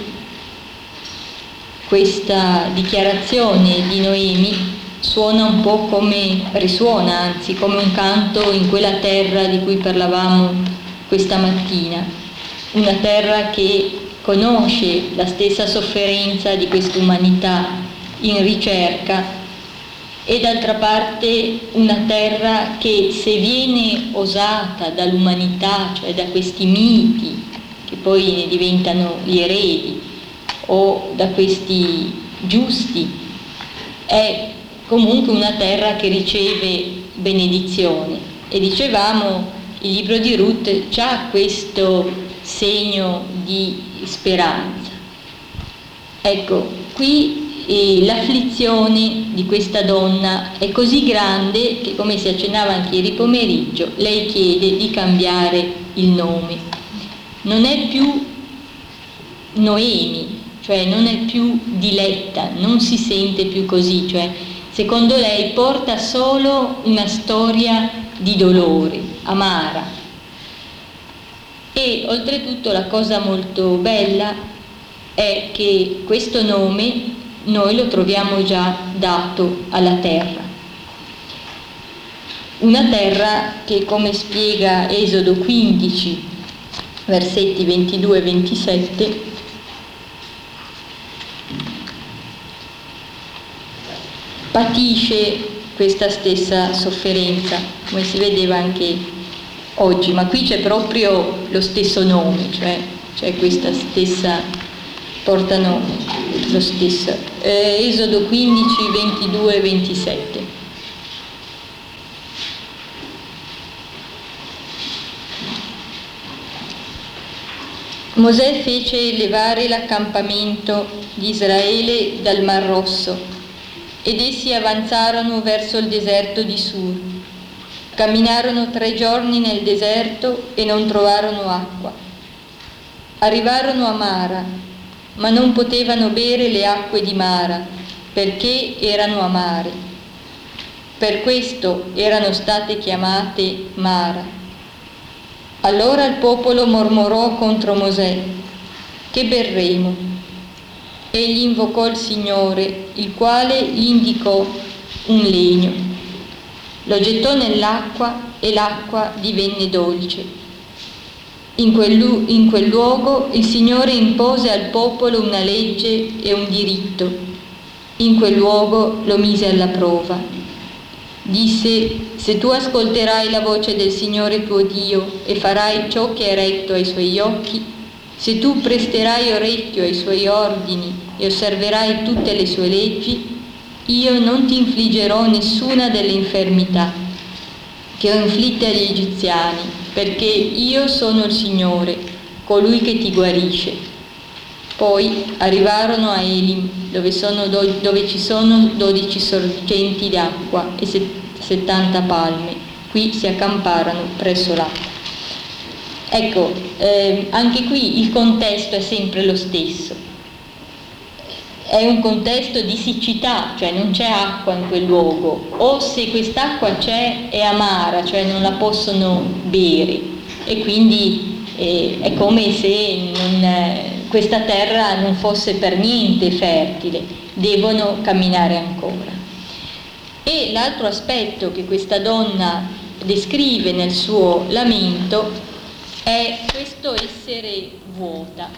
questa dichiarazione di Noemi suona un po' come, risuona anzi, come un canto in quella terra di cui parlavamo questa mattina, una terra che conosce la stessa sofferenza di questa umanità in ricerca e d'altra parte una terra che, se viene osata dall'umanità, cioè da questi miti che poi ne diventano gli eredi, o da questi giusti, è comunque una terra che riceve benedizione. E dicevamo, il libro di Ruth c'ha questo segno di speranza. Ecco, qui eh, l'afflizione di questa donna è così grande che, come si accennava anche ieri pomeriggio, lei chiede di cambiare il nome. Non è più Noemi, cioè non è più Diletta, non si sente più così, cioè secondo lei porta solo una storia di dolore, amara. E oltretutto la cosa molto bella è che questo nome noi lo troviamo già dato alla terra. Una terra che, come spiega Esodo quindici, versetti ventidue e ventisette, patisce questa stessa sofferenza, come si vedeva anche oggi, ma qui c'è proprio lo stesso nome, cioè c'è questa stessa, portano lo stesso. Eh, Esodo quindici, ventidue e ventisette. Mosè fece levare l'accampamento di Israele dal Mar Rosso ed essi avanzarono verso il deserto di Sur. Camminarono tre giorni nel deserto e non trovarono acqua. Arrivarono a Mara, ma non potevano bere le acque di Mara perché erano amare. Per questo erano state chiamate Mara. Allora il popolo mormorò contro Mosè: che berremo? Egli invocò il Signore, il quale gli indicò un legno. Lo gettò nell'acqua e l'acqua divenne dolce. In quel, in quel luogo il Signore impose al popolo una legge e un diritto. In quel luogo lo mise alla prova. Disse: se tu ascolterai la voce del Signore tuo Dio e farai ciò che è retto ai suoi occhi, se tu presterai orecchio ai suoi ordini e osserverai tutte le sue leggi, io non ti infliggerò nessuna delle infermità che ho inflitte agli egiziani, perché io sono il Signore, colui che ti guarisce. Poi arrivarono a Elim, dove, sono do, dove ci sono dodici sorgenti d'acqua e settanta palme. Qui si accamparono presso l'acqua. Ecco, eh, anche qui il contesto è sempre lo stesso. È un contesto di siccità, cioè non c'è acqua in quel luogo, o se quest'acqua c'è è amara, cioè non la possono bere, e quindi eh, è come se non, questa terra non fosse per niente fertile, devono camminare ancora. E l'altro aspetto che questa donna descrive nel suo lamento è questo essere vuota.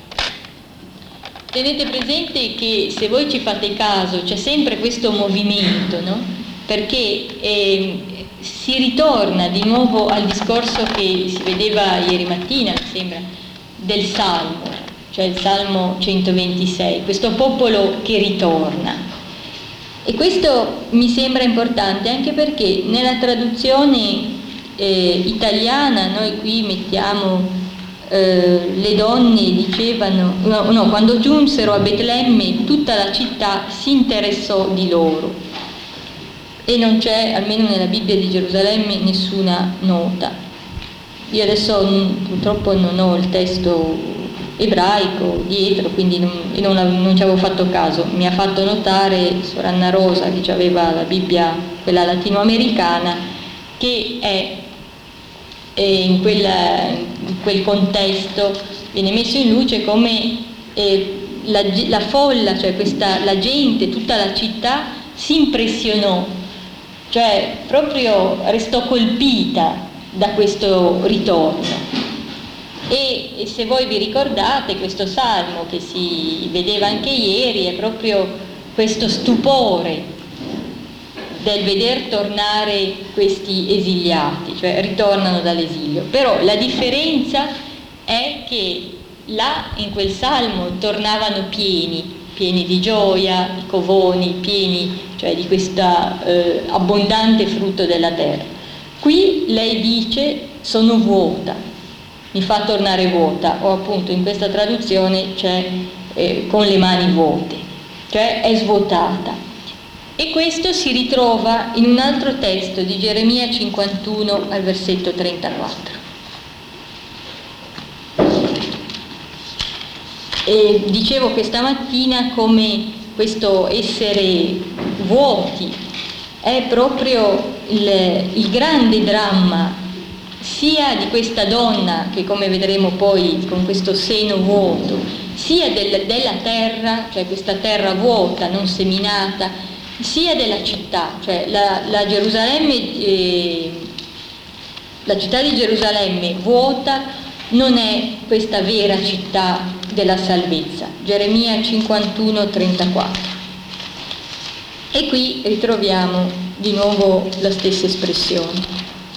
Tenete presente che, se voi ci fate caso, c'è sempre questo movimento, no? Perché eh, si ritorna di nuovo al discorso che si vedeva ieri mattina, mi sembra, del Salmo, cioè il Salmo centoventisei, questo popolo che ritorna. E questo mi sembra importante anche perché nella traduzione eh, italiana noi qui mettiamo eh, le donne dicevano, no, no, quando giunsero a Betlemme tutta la città si interessò di loro, e non c'è, almeno nella Bibbia di Gerusalemme, nessuna nota. Io adesso mh, purtroppo non ho il testo ebraico dietro, quindi non, non, non ci avevo fatto caso. Mi ha fatto notare Sor Anna Rosa, che aveva la Bibbia, quella latinoamericana, che è, è in, quella, in quel contesto viene messo in luce come eh, la, la folla, cioè questa, la gente, tutta la città si impressionò, cioè proprio restò colpita da questo ritorno. E, e se voi vi ricordate, questo salmo che si vedeva anche ieri è proprio questo stupore del veder tornare questi esiliati, cioè ritornano dall'esilio. Però la differenza è che là in quel salmo tornavano pieni, pieni di gioia, i covoni, pieni cioè di questo eh, abbondante frutto della terra. Qui lei dice sono vuota, mi fa tornare vuota, o appunto in questa traduzione c'è eh, con le mani vuote, cioè è svuotata. E questo si ritrova in un altro testo di Geremia cinquantuno al versetto trentaquattro. E dicevo questa mattina come questo essere vuoti è proprio il, il grande dramma sia di questa donna, che come vedremo poi con questo seno vuoto, sia del, della terra, cioè questa terra vuota, non seminata, sia della città, cioè la, la Gerusalemme, eh, la città di Gerusalemme vuota non è questa vera città della salvezza. Geremia cinquantuno trentaquattro. E qui ritroviamo di nuovo la stessa espressione.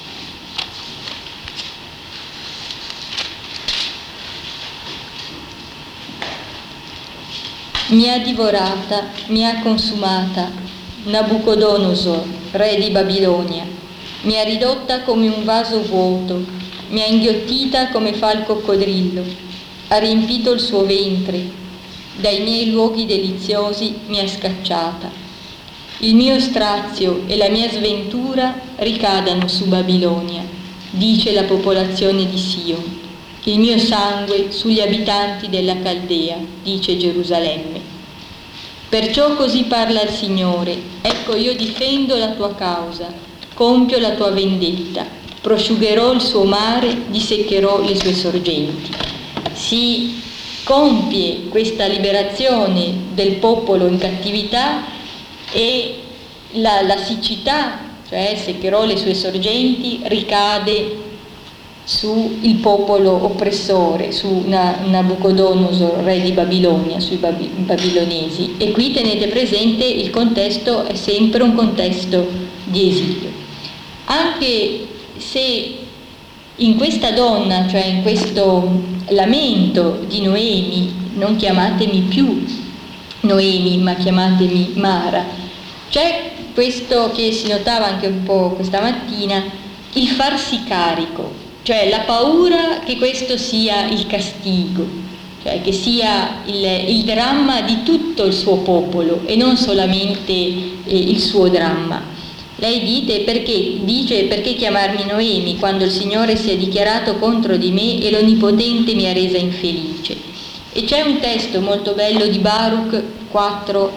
Mi ha divorata, mi ha consumata Nabucodonosor, re di Babilonia, mi ha ridotta come un vaso vuoto, mi ha inghiottita come fa il coccodrillo, ha riempito il suo ventre, dai miei luoghi deliziosi mi ha scacciata. Il mio strazio e la mia sventura ricadano su Babilonia, dice la popolazione di Sion. Il mio sangue sugli abitanti della Caldea, dice Gerusalemme. Perciò così parla il Signore, ecco io difendo la tua causa, compio la tua vendetta, prosciugherò il suo mare, disseccherò le sue sorgenti. Si compie questa liberazione del popolo in cattività e la, la siccità, cioè seccherò le sue sorgenti, ricade su il popolo oppressore, su Nabucodonosor, re di Babilonia, sui babi- babilonesi. E qui tenete presente il contesto è sempre un contesto di esilio. Anche se in questa donna, cioè in questo lamento di Noemi, non chiamatemi più Noemi, ma chiamatemi Mara, c'è questo che si notava anche un po' questa mattina, il farsi carico, cioè la paura che questo sia il castigo, cioè che sia il, il dramma di tutto il suo popolo e non solamente eh, il suo dramma. Lei dite, perché, dice perché chiamarmi Noemi quando il Signore si è dichiarato contro di me e l'Onnipotente mi ha resa infelice. E c'è un testo molto bello di Baruch quattro,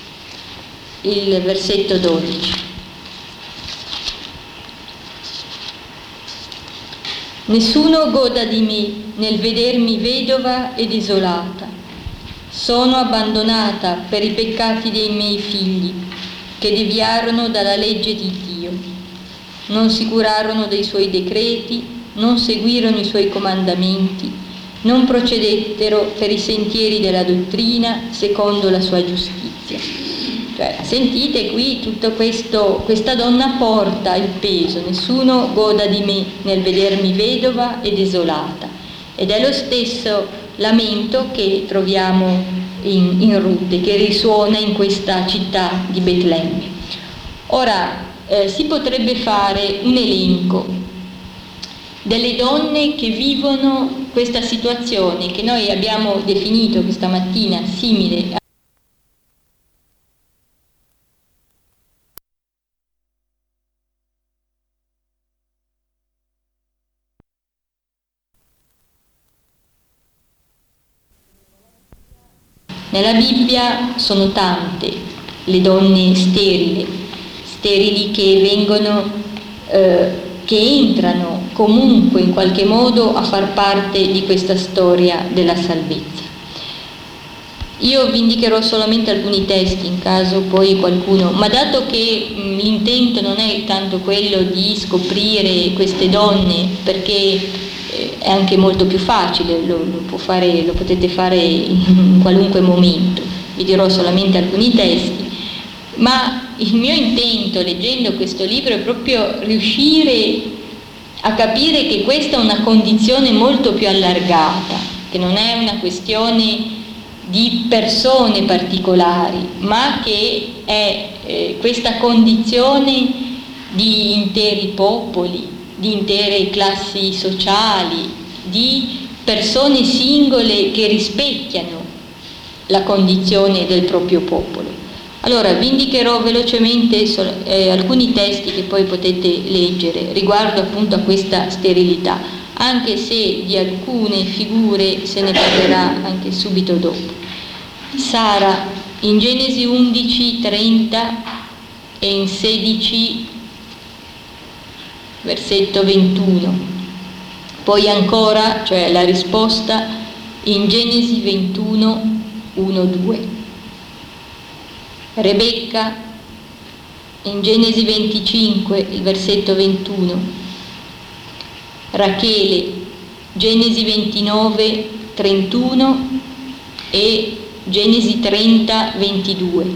il versetto dodici. Nessuno goda di me nel vedermi vedova e desolata, Sono abbandonata per i peccati dei miei figli, che deviarono dalla legge di Dio. Non si curarono dei suoi decreti, non seguirono i suoi comandamenti, non procedettero per i sentieri della dottrina secondo la sua giustizia. Cioè, sentite qui tutto questo, questa donna porta il peso, nessuno goda di me nel vedermi vedova e desolata. Ed è lo stesso lamento che troviamo in, in Ruth, che risuona in questa città di Betlemme. Ora, eh, si potrebbe fare un elenco delle donne che vivono questa situazione che noi abbiamo definito questa mattina simile a Nella Bibbia sono tante le donne sterili, sterili che vengono, eh, che entrano comunque in qualche modo a far parte di questa storia della salvezza. Io vi indicherò solamente alcuni testi in caso poi qualcuno, ma dato che mh, l'intento non è tanto quello di scoprire queste donne, perché è anche molto più facile, lo, lo, può fare, lo potete fare in qualunque momento, vi dirò solamente alcuni testi, ma il mio intento leggendo questo libro è proprio riuscire a capire che questa è una condizione molto più allargata, che non è una questione di persone particolari, ma che è eh, questa condizione di interi popoli, di intere classi sociali, di persone singole che rispecchiano la condizione del proprio popolo. Allora vi indicherò velocemente eh, alcuni testi che poi potete leggere riguardo appunto a questa sterilità, anche se di alcune figure se ne parlerà anche subito dopo. Sara in Genesi undici trenta e in sedici versetto ventuno, poi ancora, cioè la risposta, in Genesi ventuno uno due. Rebecca in Genesi venticinque, il versetto ventuno. Rachele, Genesi ventinove trentuno e Genesi trenta ventidue.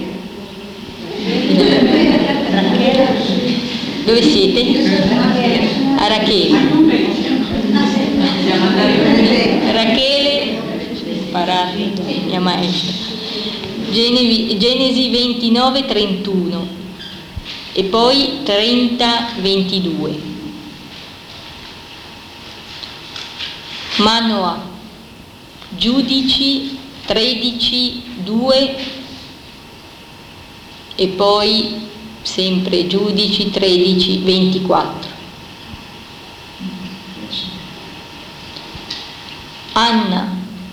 Rachele. Dove siete? A Rachele. Rachele, parate, mia maestra. Genesi ventinove trentuno e poi trenta ventidue. Manoah, Giudici tredici due e poi sempre Giudici tredici ventiquattro. Anna.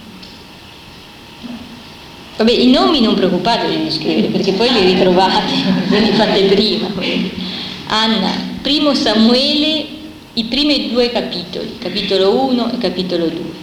Vabbè, i nomi non preoccupatevi di scrivere perché poi li ritrovate, ve li fate prima. Anna, primo Samuele, i primi due capitoli, capitolo uno e capitolo due.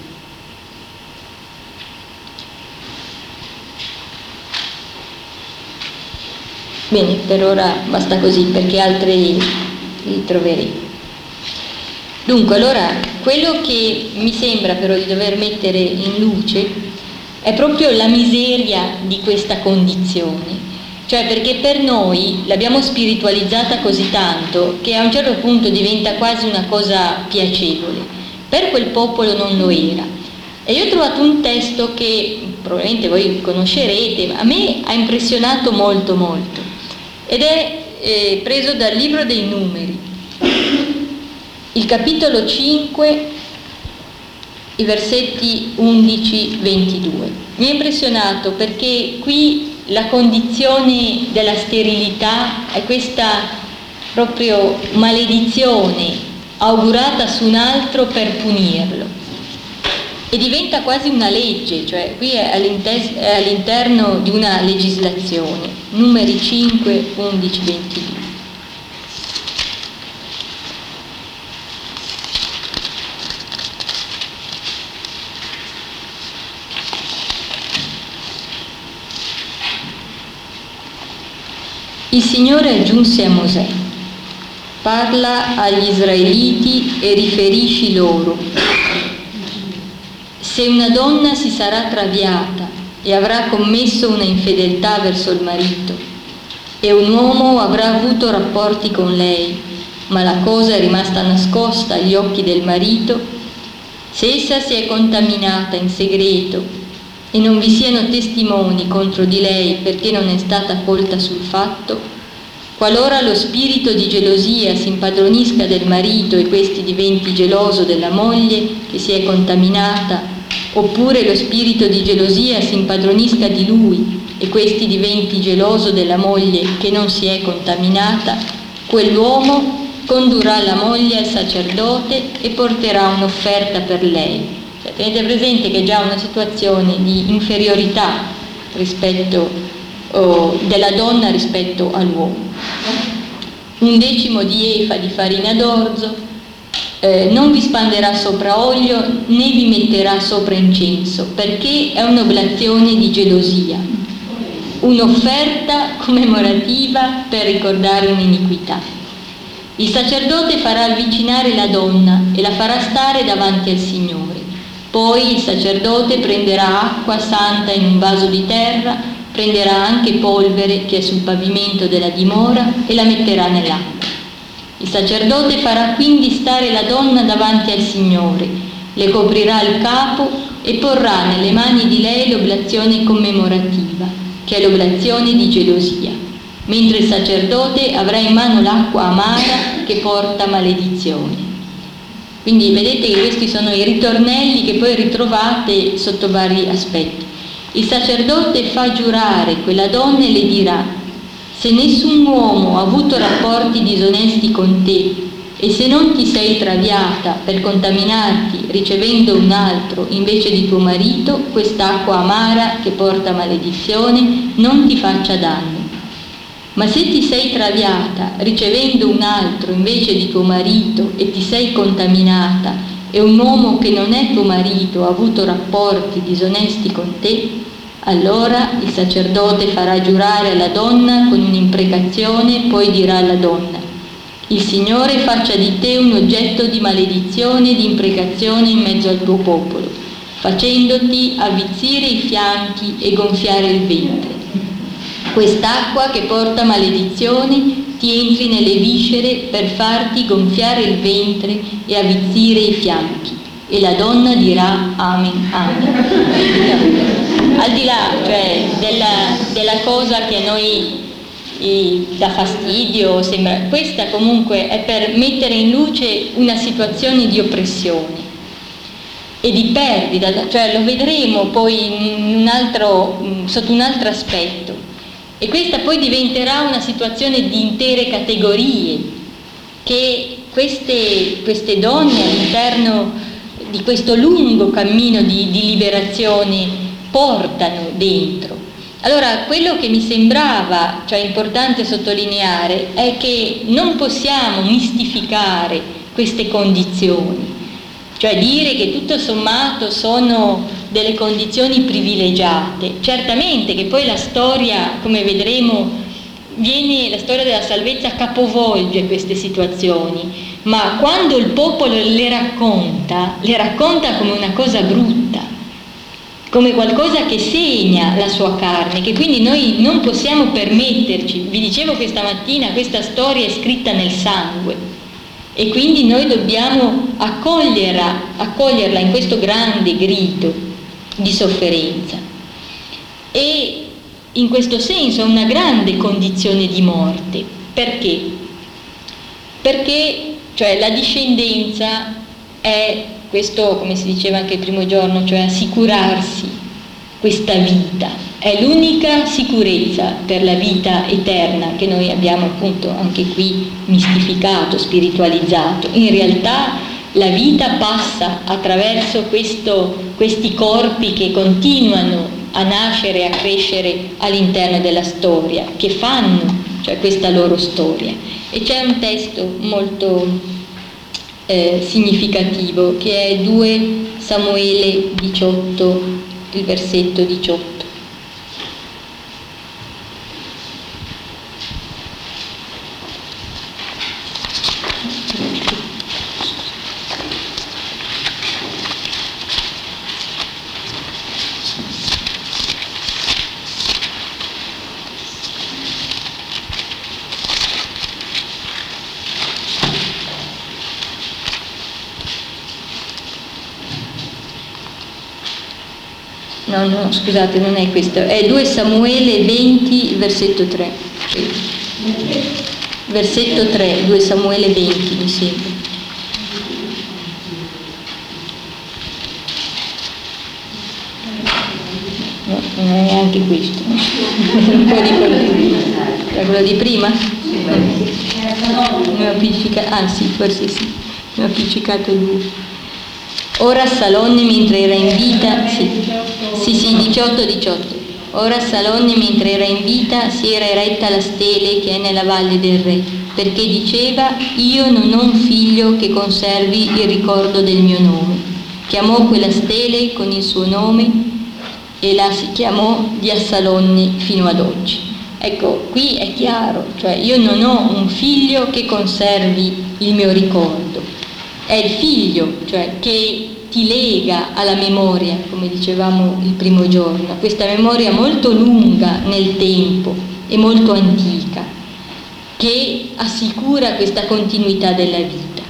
Bene, per ora basta così perché altri li troveremo. Dunque, allora, quello che mi sembra però di dover mettere in luce è proprio la miseria di questa condizione, cioè perché per noi l'abbiamo spiritualizzata così tanto che a un certo punto diventa quasi una cosa piacevole. Per quel popolo non lo era. E io ho trovato un testo che probabilmente voi conoscerete, ma a me ha impressionato molto molto, ed è eh, preso dal libro dei Numeri, il capitolo cinque, i versetti undici ventidue. Mi ha impressionato perché qui la condizione della sterilità è questa proprio maledizione augurata su un altro per punirlo, e diventa quasi una legge, cioè qui è, all'inter- è all'interno di una legislazione. Numeri cinque undici ventidue. Il Signore aggiunse a Mosè: parla agli israeliti e riferisci loro: se una donna si sarà traviata e avrà commesso una infedeltà verso il marito, e un uomo avrà avuto rapporti con lei, ma la cosa è rimasta nascosta agli occhi del marito, se essa si è contaminata in segreto e non vi siano testimoni contro di lei perché non è stata colta sul fatto, qualora lo spirito di gelosia si impadronisca del marito e questi diventi geloso della moglie che si è contaminata, oppure lo spirito di gelosia si impadronisca di lui e questi diventi geloso della moglie che non si è contaminata, quell'uomo condurrà la moglie al sacerdote e porterà un'offerta per lei. Cioè, tenete presente che è già una situazione di inferiorità rispetto oh, della donna rispetto all'uomo. Un decimo di efa di farina d'orzo, eh, non vi spanderà sopra olio né vi metterà sopra incenso, perché è un'oblazione di gelosia, un'offerta commemorativa per ricordare un'iniquità. Il sacerdote farà avvicinare la donna e la farà stare davanti al Signore. Poi il sacerdote prenderà acqua santa in un vaso di terra, prenderà anche polvere che è sul pavimento della dimora e la metterà nell'acqua. Il sacerdote farà quindi stare la donna davanti al Signore, le coprirà il capo e porrà nelle mani di lei l'oblazione commemorativa, che è l'oblazione di gelosia, mentre il sacerdote avrà in mano l'acqua amara che porta maledizione. Quindi vedete che questi sono i ritornelli che poi ritrovate sotto vari aspetti. Il sacerdote fa giurare quella donna e le dirà: se nessun uomo ha avuto rapporti disonesti con te e se non ti sei traviata per contaminarti ricevendo un altro invece di tuo marito, quest'acqua amara che porta maledizione non ti faccia danno. Ma se ti sei traviata ricevendo un altro invece di tuo marito e ti sei contaminata e un uomo che non è tuo marito ha avuto rapporti disonesti con te, allora il sacerdote farà giurare alla donna con un'imprecazione, poi dirà alla donna: il Signore faccia di te un oggetto di maledizione e di imprecazione in mezzo al tuo popolo, facendoti avvizzire i fianchi e gonfiare il ventre. Quest'acqua che porta maledizione ti entri nelle viscere per farti gonfiare il ventre e avvizzire i fianchi. E la donna dirà amen, amen. Al di là, cioè, della, della cosa che a noi eh, dà fastidio, sembra, questa comunque è per mettere in luce una situazione di oppressione e di perdita, cioè lo vedremo poi in un altro, sotto un altro aspetto. E questa poi diventerà una situazione di intere categorie che queste, queste donne all'interno di questo lungo cammino di, di liberazione portano dentro. Allora, quello che mi sembrava, cioè importante sottolineare, è che non possiamo mistificare queste condizioni, cioè dire che tutto sommato sono delle condizioni privilegiate. Certamente che poi la storia, come vedremo, viene, la storia della salvezza capovolge queste situazioni, ma quando il popolo le racconta, le racconta come una cosa brutta, come qualcosa che segna la sua carne, che quindi noi non possiamo permetterci. Vi dicevo questa mattina, questa storia è scritta nel sangue e quindi noi dobbiamo accoglierla, accoglierla in questo grande grido di sofferenza. E in questo senso è una grande condizione di morte. Perché? Perché cioè, la discendenza è questo, come si diceva anche il primo giorno, cioè assicurarsi questa vita. È l'unica sicurezza per la vita eterna che noi abbiamo appunto anche qui mistificato, spiritualizzato. In realtà la vita passa attraverso questo, questi corpi che continuano a nascere e a crescere all'interno della storia, che fanno cioè questa loro storia. E c'è un testo molto eh, significativo che è due Samuele diciotto, il versetto diciotto. no, no, scusate, non è questo, è due Samuele venti, versetto tre. Versetto tre, due Samuele venti, mi sembra. No, non è neanche questo. Un po' di quello. Era quello di prima? Mi ho appiccicato, ah sì, forse sì, mi ho appiccicato lui. Ora Salonne mentre era in vita, sì, sì, sì, diciotto diciotto. Ora Salonne mentre era in vita si era eretta la stele che è nella valle del re, perché diceva: io non ho un figlio che conservi il ricordo del mio nome. Chiamò quella stele con il suo nome e la si chiamò di Assalonne fino ad oggi. Ecco, qui è chiaro, cioè io non ho un figlio che conservi il mio ricordo, è il figlio, cioè che ti lega alla memoria, come dicevamo il primo giorno, questa memoria molto lunga nel tempo e molto antica, che assicura questa continuità della vita.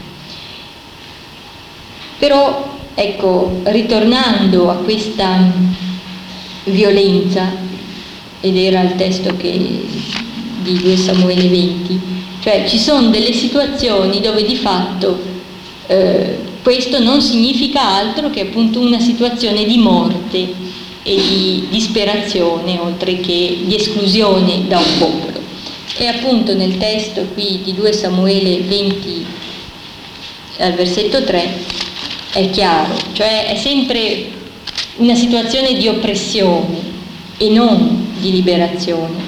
Però, ecco, ritornando a questa violenza, ed era il testo che, di due Samuele venti, cioè ci sono delle situazioni dove di fatto eh, questo non significa altro che appunto una situazione di morte e di disperazione, oltre che di esclusione da un popolo. E appunto nel testo qui di due Samuele venti al versetto tre è chiaro, cioè è sempre una situazione di oppressione e non di liberazione.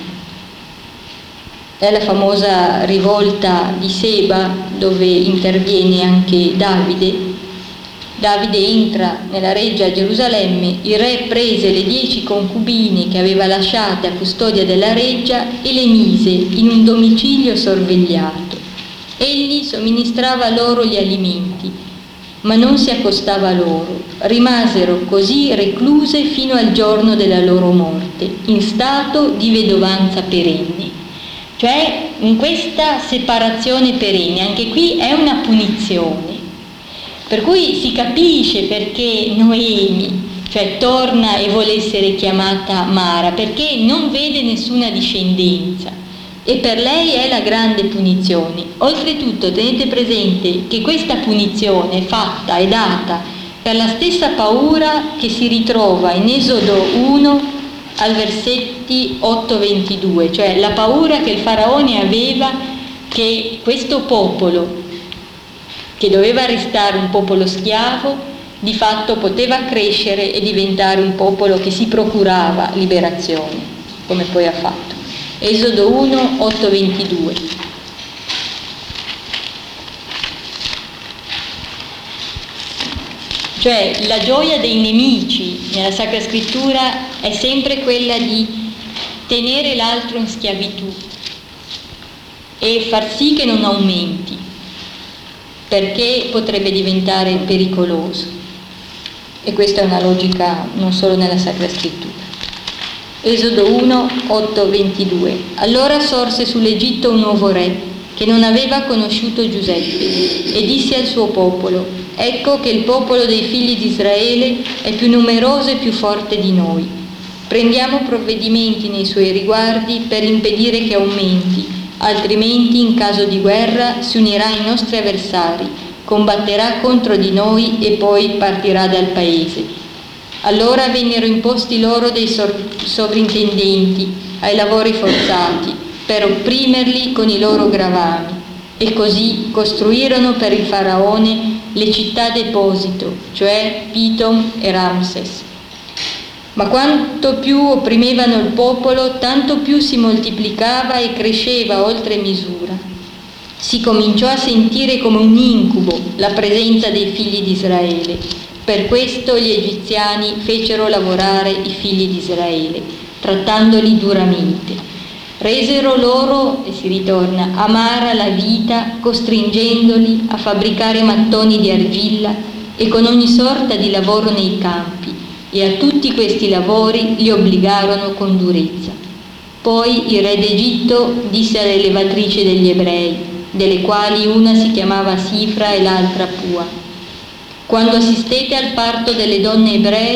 È la famosa rivolta di Seba, dove interviene anche Davide. Davide entra nella reggia a Gerusalemme, il re prese le dieci concubine che aveva lasciate a custodia della reggia e le mise in un domicilio sorvegliato. Egli somministrava loro gli alimenti, ma non si accostava a loro. Rimasero così recluse fino al giorno della loro morte, in stato di vedovanza perenne. Cioè, in questa separazione perenne, anche qui è una punizione. Per cui si capisce perché Noemi, cioè, torna e vuole essere chiamata Mara, perché non vede nessuna discendenza. E per lei è la grande punizione. Oltretutto tenete presente che questa punizione è fatta e data per la stessa paura che si ritrova in Esodo uno al versetti otto ventidue, cioè la paura che il faraone aveva che questo popolo, che doveva restare un popolo schiavo, di fatto poteva crescere e diventare un popolo che si procurava liberazione, come poi ha fatto. Esodo uno, otto ventidue. Cioè la gioia dei nemici nella Sacra Scrittura è sempre quella di tenere l'altro in schiavitù e far sì che non aumenti, perché potrebbe diventare pericoloso. E questa è una logica non solo nella Sacra Scrittura. Esodo uno, otto ventidue. Allora sorse sull'Egitto un nuovo re che non aveva conosciuto Giuseppe e disse al suo popolo: ecco che il popolo dei figli di Israele è più numeroso e più forte di noi. Prendiamo provvedimenti nei suoi riguardi per impedire che aumenti, altrimenti in caso di guerra si unirà ai nostri avversari, combatterà contro di noi e poi partirà dal paese. Allora vennero imposti loro dei sovrintendenti ai lavori forzati per opprimerli con i loro gravami, e così costruirono per il faraone le città deposito, cioè Pitom e Ramses. Ma quanto più opprimevano il popolo, tanto più si moltiplicava e cresceva oltre misura. Si cominciò a sentire come un incubo la presenza dei figli di Israele. Per questo gli egiziani fecero lavorare i figli di Israele, trattandoli duramente. Resero loro, e si ritorna, amara la vita, costringendoli a fabbricare mattoni di argilla e con ogni sorta di lavoro nei campi, e a tutti questi lavori li obbligarono con durezza. Poi il re d'Egitto disse alle levatrici degli ebrei, delle quali una si chiamava Sifra e l'altra Pua: quando assistete al parto delle donne ebree,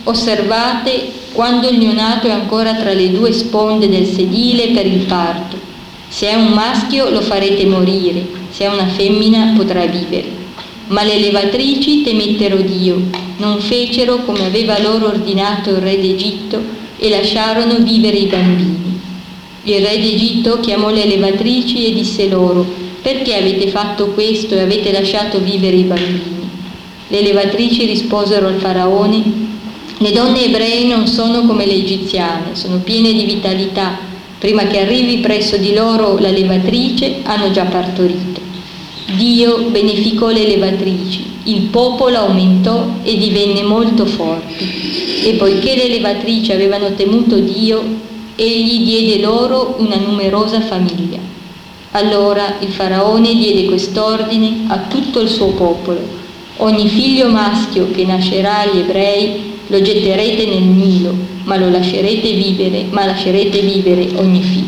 osservate quando il neonato è ancora tra le due sponde del sedile per il parto. Se è un maschio lo farete morire, se è una femmina potrà vivere. Ma le levatrici temettero Dio, non fecero come aveva loro ordinato il re d'Egitto e lasciarono vivere i bambini. Il re d'Egitto chiamò le levatrici e disse loro: perché avete fatto questo e avete lasciato vivere i bambini? Le levatrici risposero al faraone: le donne ebree non sono come le egiziane, sono piene di vitalità. Prima che arrivi presso di loro la levatrice, hanno già partorito. Dio beneficò le levatrici, il popolo aumentò e divenne molto forte. E poiché le levatrici avevano temuto Dio, egli diede loro una numerosa famiglia. Allora il faraone diede quest'ordine a tutto il suo popolo: ogni figlio maschio che nascerà agli ebrei lo getterete nel Nilo, ma lo lascerete vivere, ma lascerete vivere ogni figlio.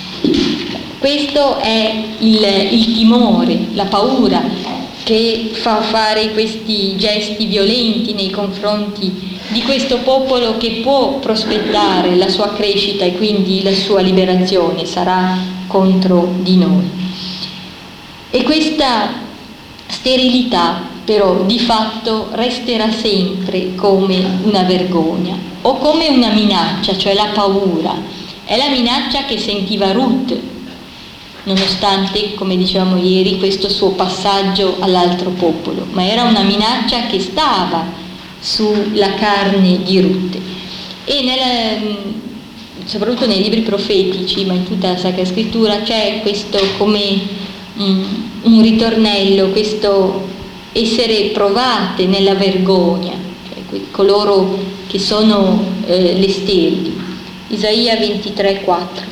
Questo è il, il timore, la paura che fa fare questi gesti violenti nei confronti di questo popolo che può prospettare la sua crescita e quindi la sua liberazione sarà contro di noi. E questa sterilità però di fatto resterà sempre come una vergogna o come una minaccia, cioè la paura. È la minaccia che sentiva Ruth, nonostante, come dicevamo ieri, questo suo passaggio all'altro popolo, ma era una minaccia che stava sulla carne di Ruth. E nel, soprattutto nei libri profetici, ma in tutta la Sacra Scrittura, c'è questo come um, un ritornello, questo essere provate nella vergogna, cioè coloro che sono eh, le sterili. Isaia ventitré quattro.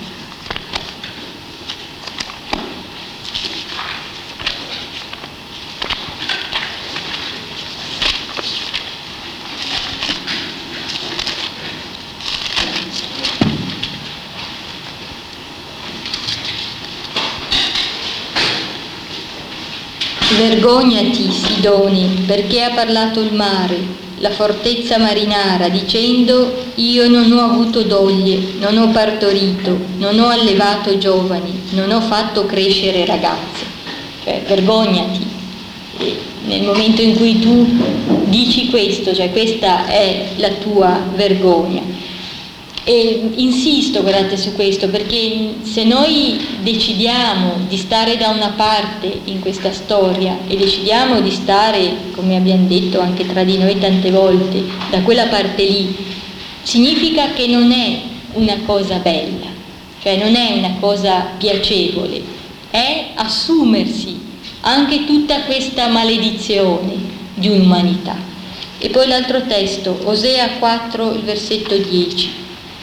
Vergognati, Sidoni, perché ha parlato il mare, la fortezza marinara, dicendo: io non ho avuto doglie, non ho partorito, non ho allevato giovani, non ho fatto crescere ragazze. Cioè, vergognati. E nel momento in cui tu dici questo, cioè questa è la tua vergogna. E insisto, guardate, su questo, perché se noi decidiamo di stare da una parte in questa storia e decidiamo di stare, come abbiamo detto anche tra di noi tante volte, da quella parte lì, significa che non è una cosa bella, cioè non è una cosa piacevole, è assumersi anche tutta questa maledizione di un'umanità. E poi l'altro testo, Osea quattro, il versetto dieci.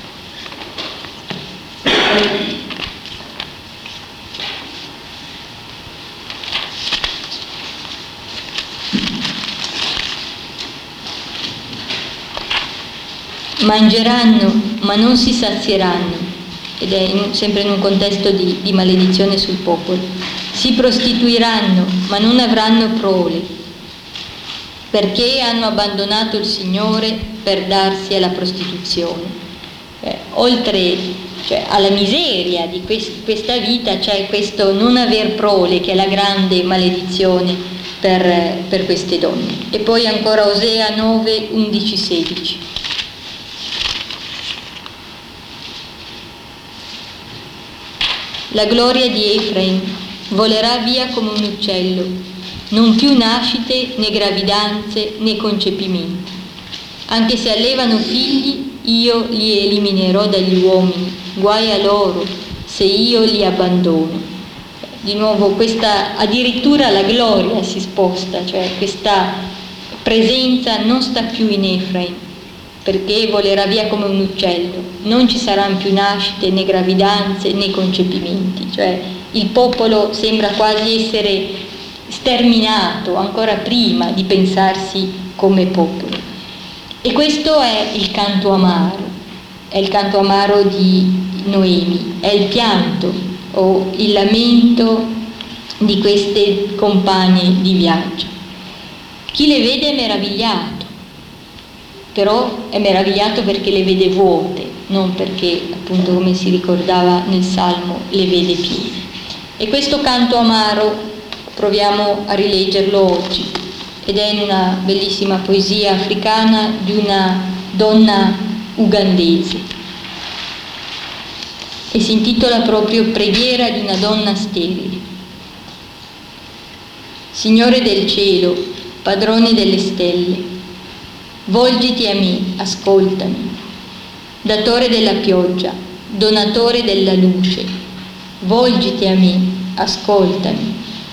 Mangeranno ma non si sazieranno, ed è in, sempre in un contesto di, di maledizione sul popolo. Si prostituiranno ma non avranno prole, perché hanno abbandonato il Signore per darsi alla prostituzione. Eh, oltre cioè, alla miseria di quest- questa vita c'è questo non aver prole, che è la grande maledizione per, per queste donne. E poi ancora Osea nove, undici, sedici. La gloria di Efraim volerà via come un uccello, non più nascite né gravidanze né concepimenti. Anche se allevano figli, io li eliminerò dagli uomini, guai a loro se io li abbandono. Di nuovo questa, addirittura la gloria si sposta, cioè questa presenza non sta più in Efraim, perché volerà via come un uccello, non ci saranno più nascite né gravidanze né concepimenti, cioè il popolo sembra quasi essere sterminato ancora prima di pensarsi come popolo. E questo è il canto amaro, è il canto amaro di Noemi, è il pianto o il lamento di queste compagne di viaggio. Chi le vede è meravigliato, però è meravigliato perché le vede vuote, non perché, appunto, come si ricordava nel Salmo, le vede piene. E questo canto amaro proviamo a rileggerlo oggi, ed è in una bellissima poesia africana di una donna ugandese, e si intitola proprio Preghiera di una donna sterile. Signore del cielo, padrone delle stelle, volgiti a me, ascoltami. Datore della pioggia, donatore della luce, volgiti a me, ascoltami.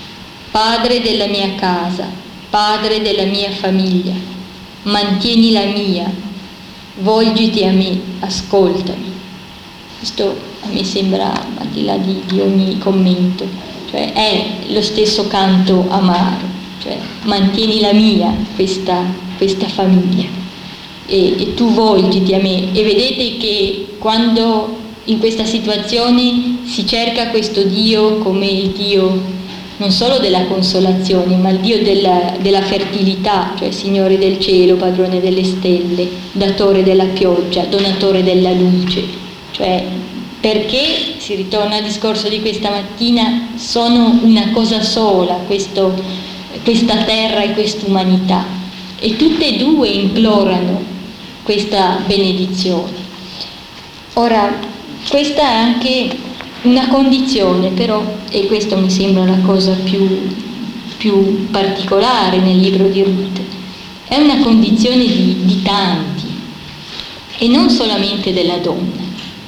Padre della mia casa, padre della mia famiglia, mantieni la mia, volgiti a me, ascoltami. Questo a me sembra, al di là di, di ogni commento, cioè è lo stesso canto amaro, cioè mantieni la mia, questa, questa famiglia, e, e tu volgiti a me. E vedete che quando in questa situazione si cerca questo Dio come il Dio non solo della consolazione, ma il Dio della, della fertilità, cioè Signore del cielo, padrone delle stelle, datore della pioggia, donatore della luce, cioè perché, si ritorna al discorso di questa mattina, sono una cosa sola, questo, questa terra e quest'umanità, e tutte e due implorano questa benedizione. Ora, questa è anche una condizione, però, e questo mi sembra la cosa più, più particolare nel libro di Ruth, è una condizione di, di tanti, e non solamente della donna.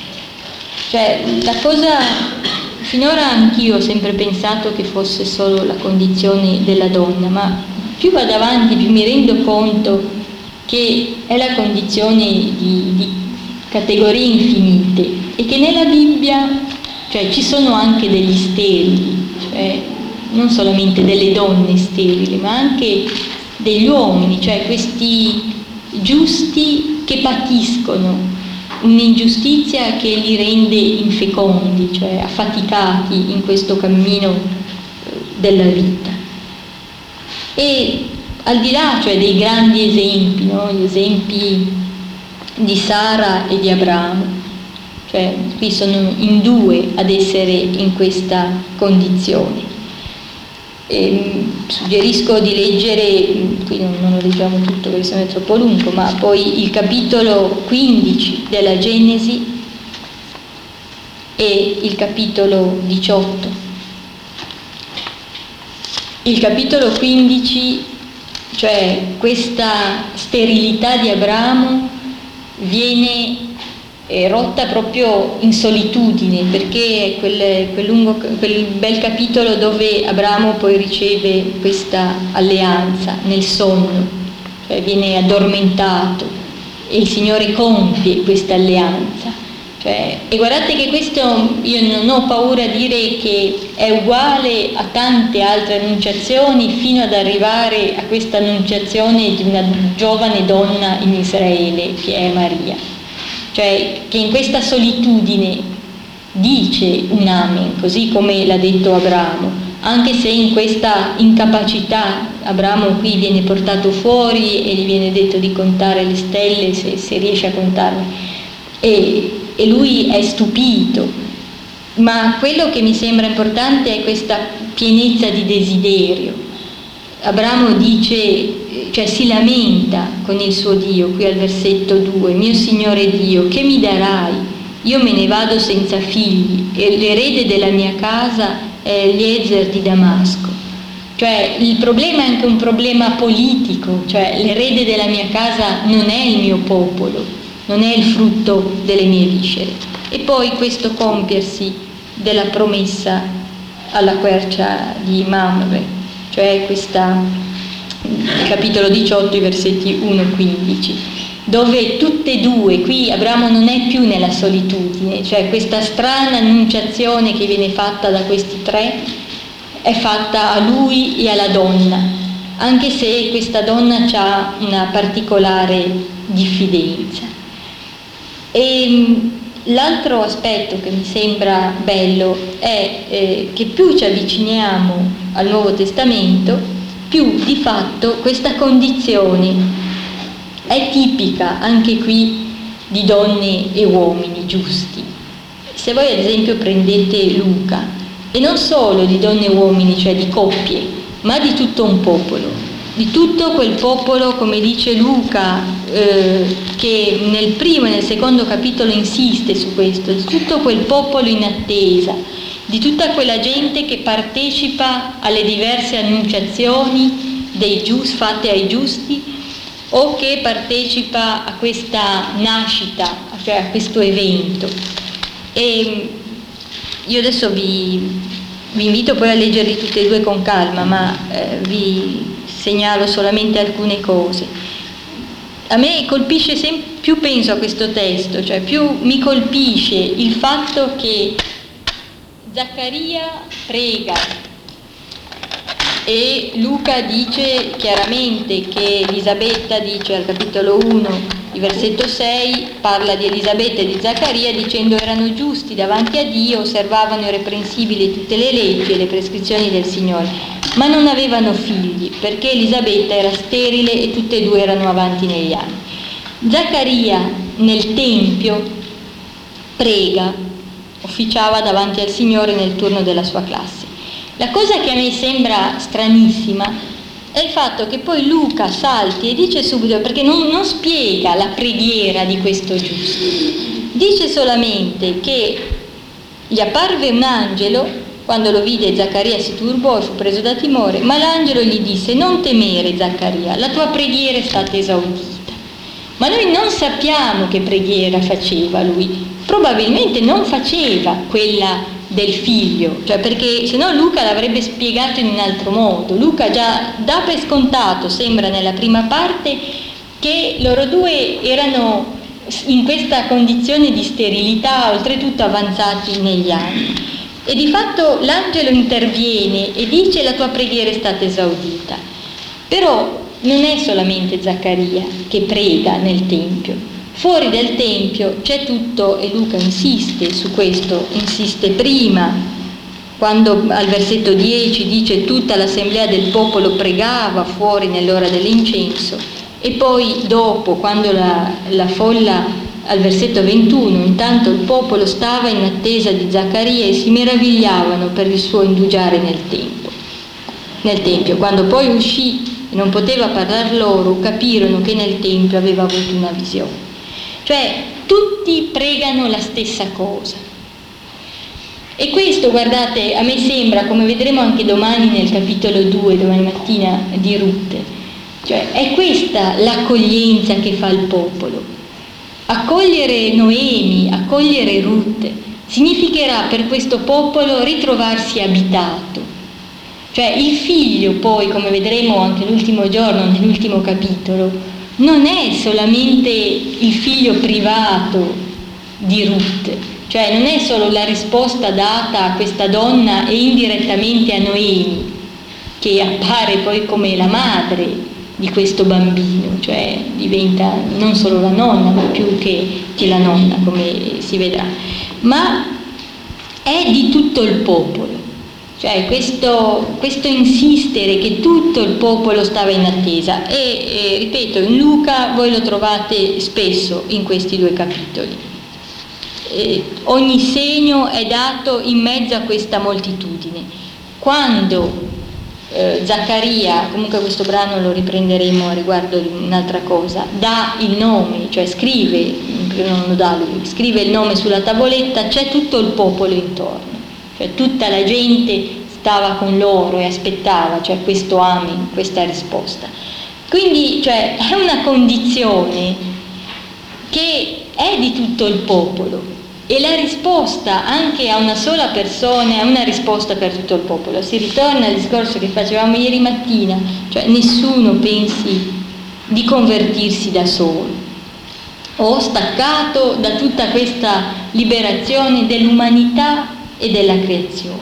Cioè, la cosa, finora anch'io ho sempre pensato che fosse solo la condizione della donna, ma più vado avanti più mi rendo conto che è la condizione di, di categorie infinite, e che nella Bibbia, cioè, ci sono anche degli sterili, cioè non solamente delle donne sterili, ma anche degli uomini, cioè questi giusti che patiscono un'ingiustizia che li rende infecondi, cioè affaticati in questo cammino della vita. E al di là, cioè, dei grandi esempi, no? Gli esempi di Sara e di Abramo, cioè qui sono in due ad essere in questa condizione. E suggerisco di leggere, qui non, non lo leggiamo tutto perché sennò è troppo lungo, ma poi il capitolo quindici della Genesi e il capitolo diciotto. Il capitolo quindici, cioè questa sterilità di Abramo, viene è rotta proprio in solitudine, perché è quel, quel, lungo, quel bel capitolo dove Abramo poi riceve questa alleanza nel sonno, cioè viene addormentato e il Signore compie questa alleanza. Cioè, e guardate che questo, io non ho paura a dire che è uguale a tante altre annunciazioni, fino ad arrivare a questa annunciazione di una giovane donna in Israele che è Maria. Cioè, che in questa solitudine dice un amen, così come l'ha detto Abramo, anche se in questa incapacità Abramo qui viene portato fuori e gli viene detto di contare le stelle, se, se riesce a contarle, e, e lui è stupito. Ma quello che mi sembra importante è questa pienezza di desiderio. Abramo dice, cioè si lamenta con il suo Dio, qui al versetto due, mio Signore Dio, che mi darai? Io me ne vado senza figli, e l'erede della mia casa è Eliezer di Damasco. Cioè il problema è anche un problema politico, cioè l'erede della mia casa non è il mio popolo, non è il frutto delle mie viscere. E poi questo compiersi della promessa alla quercia di Mamre, cioè questa, il capitolo diciotto, i versetti uno e quindici, dove tutte e due, qui Abramo non è più nella solitudine, cioè questa strana annunciazione che viene fatta da questi tre è fatta a lui e alla donna, anche se questa donna ha una particolare diffidenza. E l'altro aspetto che mi sembra bello è eh, che più ci avviciniamo al Nuovo Testamento, più di fatto questa condizione è tipica anche qui di donne e uomini giusti. Se voi ad esempio prendete Luca, e non solo di donne e uomini, cioè di coppie, ma di tutto un popolo, di tutto quel popolo, come dice Luca, eh, che nel primo e nel secondo capitolo insiste su questo, di tutto quel popolo in attesa, di tutta quella gente che partecipa alle diverse annunciazioni dei giusti, fatte ai giusti, o che partecipa a questa nascita, cioè a questo evento. E io adesso vi, vi invito poi a leggerli tutti e due con calma, ma eh, vi segnalo solamente alcune cose. A me colpisce sempre, più penso a questo testo, cioè più mi colpisce il fatto che Zaccaria prega e Luca dice chiaramente che Elisabetta, dice al capitolo uno, il versetto sei, parla di Elisabetta e di Zaccaria dicendo erano giusti davanti a Dio, osservavano irreprensibili tutte le leggi e le prescrizioni del Signore, ma non avevano figli perché Elisabetta era sterile e tutte e due erano avanti negli anni. Zaccaria nel Tempio prega, officiava davanti al Signore nel turno della sua classe. La cosa che a me sembra stranissima è il fatto che poi Luca salti e dice subito, perché non, non spiega la preghiera di questo giusto, dice solamente che gli apparve un angelo, quando lo vide Zaccaria si turbò e fu preso da timore, ma l'angelo gli disse: non temere Zaccaria, la tua preghiera è stata esaudita. Ma noi non sappiamo che preghiera faceva lui, probabilmente non faceva quella del figlio, cioè perché se no Luca l'avrebbe spiegato in un altro modo. Luca già dà per scontato, sembra nella prima parte, che loro due erano in questa condizione di sterilità, oltretutto avanzati negli anni, e di fatto l'angelo interviene e dice: la tua preghiera è stata esaudita. Però non è solamente Zaccaria che prega nel Tempio. Fuori del Tempio c'è tutto, e Luca insiste su questo, insiste prima, quando al versetto dieci dice tutta l'assemblea del popolo pregava fuori nell'ora dell'incenso, e poi dopo, quando la, la folla, al versetto ventuno, intanto il popolo stava in attesa di Zaccaria e si meravigliavano per il suo indugiare nel tempio. Nel Tempio, quando poi uscì e non poteva parlar loro, capirono che nel Tempio aveva avuto una visione. Cioè, tutti pregano la stessa cosa. E questo, guardate, a me sembra, come vedremo anche domani nel capitolo due, domani mattina, di Ruth, cioè è questa l'accoglienza che fa il popolo. Accogliere Noemi, accogliere Ruth, significherà per questo popolo ritrovarsi abitato. Cioè il figlio poi, come vedremo anche l'ultimo giorno, nell'ultimo capitolo, non è solamente il figlio privato di Ruth, cioè non è solo la risposta data a questa donna e indirettamente a Noemi, che appare poi come la madre di questo bambino, cioè diventa non solo la nonna, ma più che, che la nonna, come si vedrà, ma è di tutto il popolo. Cioè questo, questo insistere che tutto il popolo stava in attesa, e, e ripeto, in Luca voi lo trovate spesso in questi due capitoli. E ogni segno è dato in mezzo a questa moltitudine. Quando eh, Zaccaria, comunque questo brano lo riprenderemo a riguardo di un'altra cosa, dà il nome, cioè scrive, non lo dà lui, scrive il nome sulla tavoletta, c'è tutto il popolo intorno. Cioè tutta la gente stava con loro e aspettava, cioè questo amen, questa risposta. Quindi, cioè, è una condizione che è di tutto il popolo, e la risposta anche a una sola persona è una risposta per tutto il popolo. Si ritorna al discorso che facevamo ieri mattina, cioè nessuno pensi di convertirsi da solo o staccato da tutta questa liberazione dell'umanità e della creazione.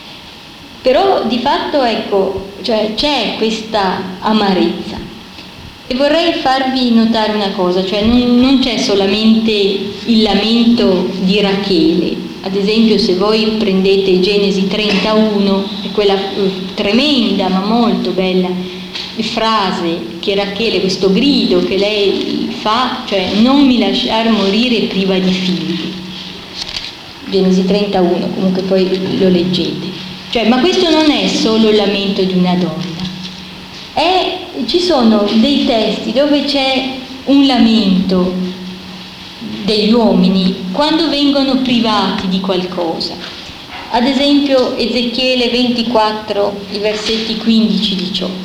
Però di fatto, ecco, cioè c'è questa amarezza, e vorrei farvi notare una cosa, cioè non, non c'è solamente il lamento di Rachele. Ad esempio, se voi prendete Genesi trentauno, è quella uh, tremenda ma molto bella frase che Rachele, questo grido che lei fa, cioè non mi lasciar morire priva di figli. Genesi trentauno, comunque poi lo leggete. Cioè, ma questo non è solo il lamento di una donna. È, ci sono dei testi dove c'è un lamento degli uomini quando vengono privati di qualcosa. Ad esempio Ezechiele ventiquattro, i versetti quindici diciotto.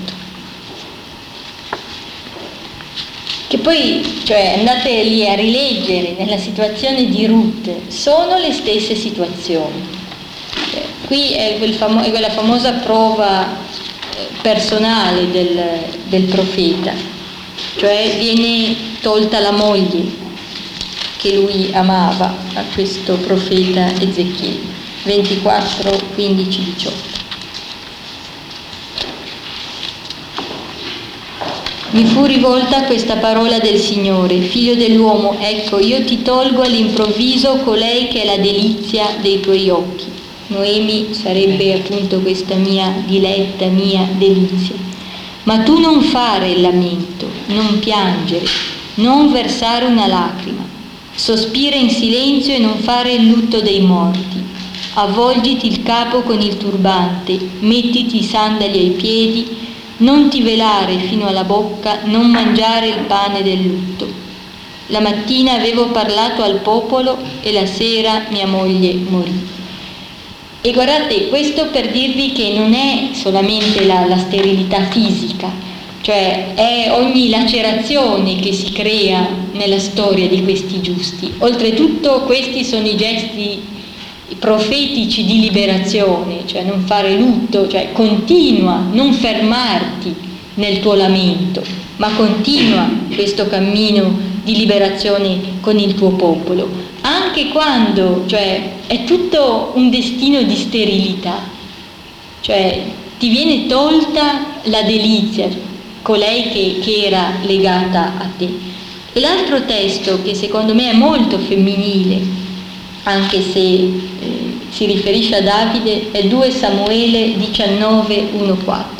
Che poi, cioè, andate lì a rileggere nella situazione di Ruth, sono le stesse situazioni. Cioè, qui è, quel famo- è quella famosa prova personale del, del profeta, cioè viene tolta la moglie che lui amava a questo profeta Ezechiele. ventiquattro, quindici, diciotto. Mi fu rivolta questa parola del Signore: figlio dell'uomo, ecco, io ti tolgo all'improvviso colei che è la delizia dei tuoi occhi. Noemi sarebbe appunto questa mia diletta, mia delizia. Ma tu non fare il lamento, non piangere, non versare una lacrima. Sospira in silenzio e non fare il lutto dei morti. Avvolgiti il capo con il turbante, mettiti i sandali ai piedi, non ti velare fino alla bocca, non mangiare il pane del lutto. La mattina avevo parlato al popolo e la sera mia moglie morì. E guardate, questo per dirvi che non è solamente la, la sterilità fisica, cioè è ogni lacerazione che si crea nella storia di questi giusti. Oltretutto questi sono i gesti profetici di liberazione, cioè non fare lutto, cioè continua, non fermarti nel tuo lamento, ma continua questo cammino di liberazione con il tuo popolo, anche quando, cioè, è tutto un destino di sterilità, cioè ti viene tolta la delizia, colei che, che era legata a te. E l'altro testo che secondo me è molto femminile, anche se eh, si riferisce a Davide, è due Samuele diciannove, uno quattro.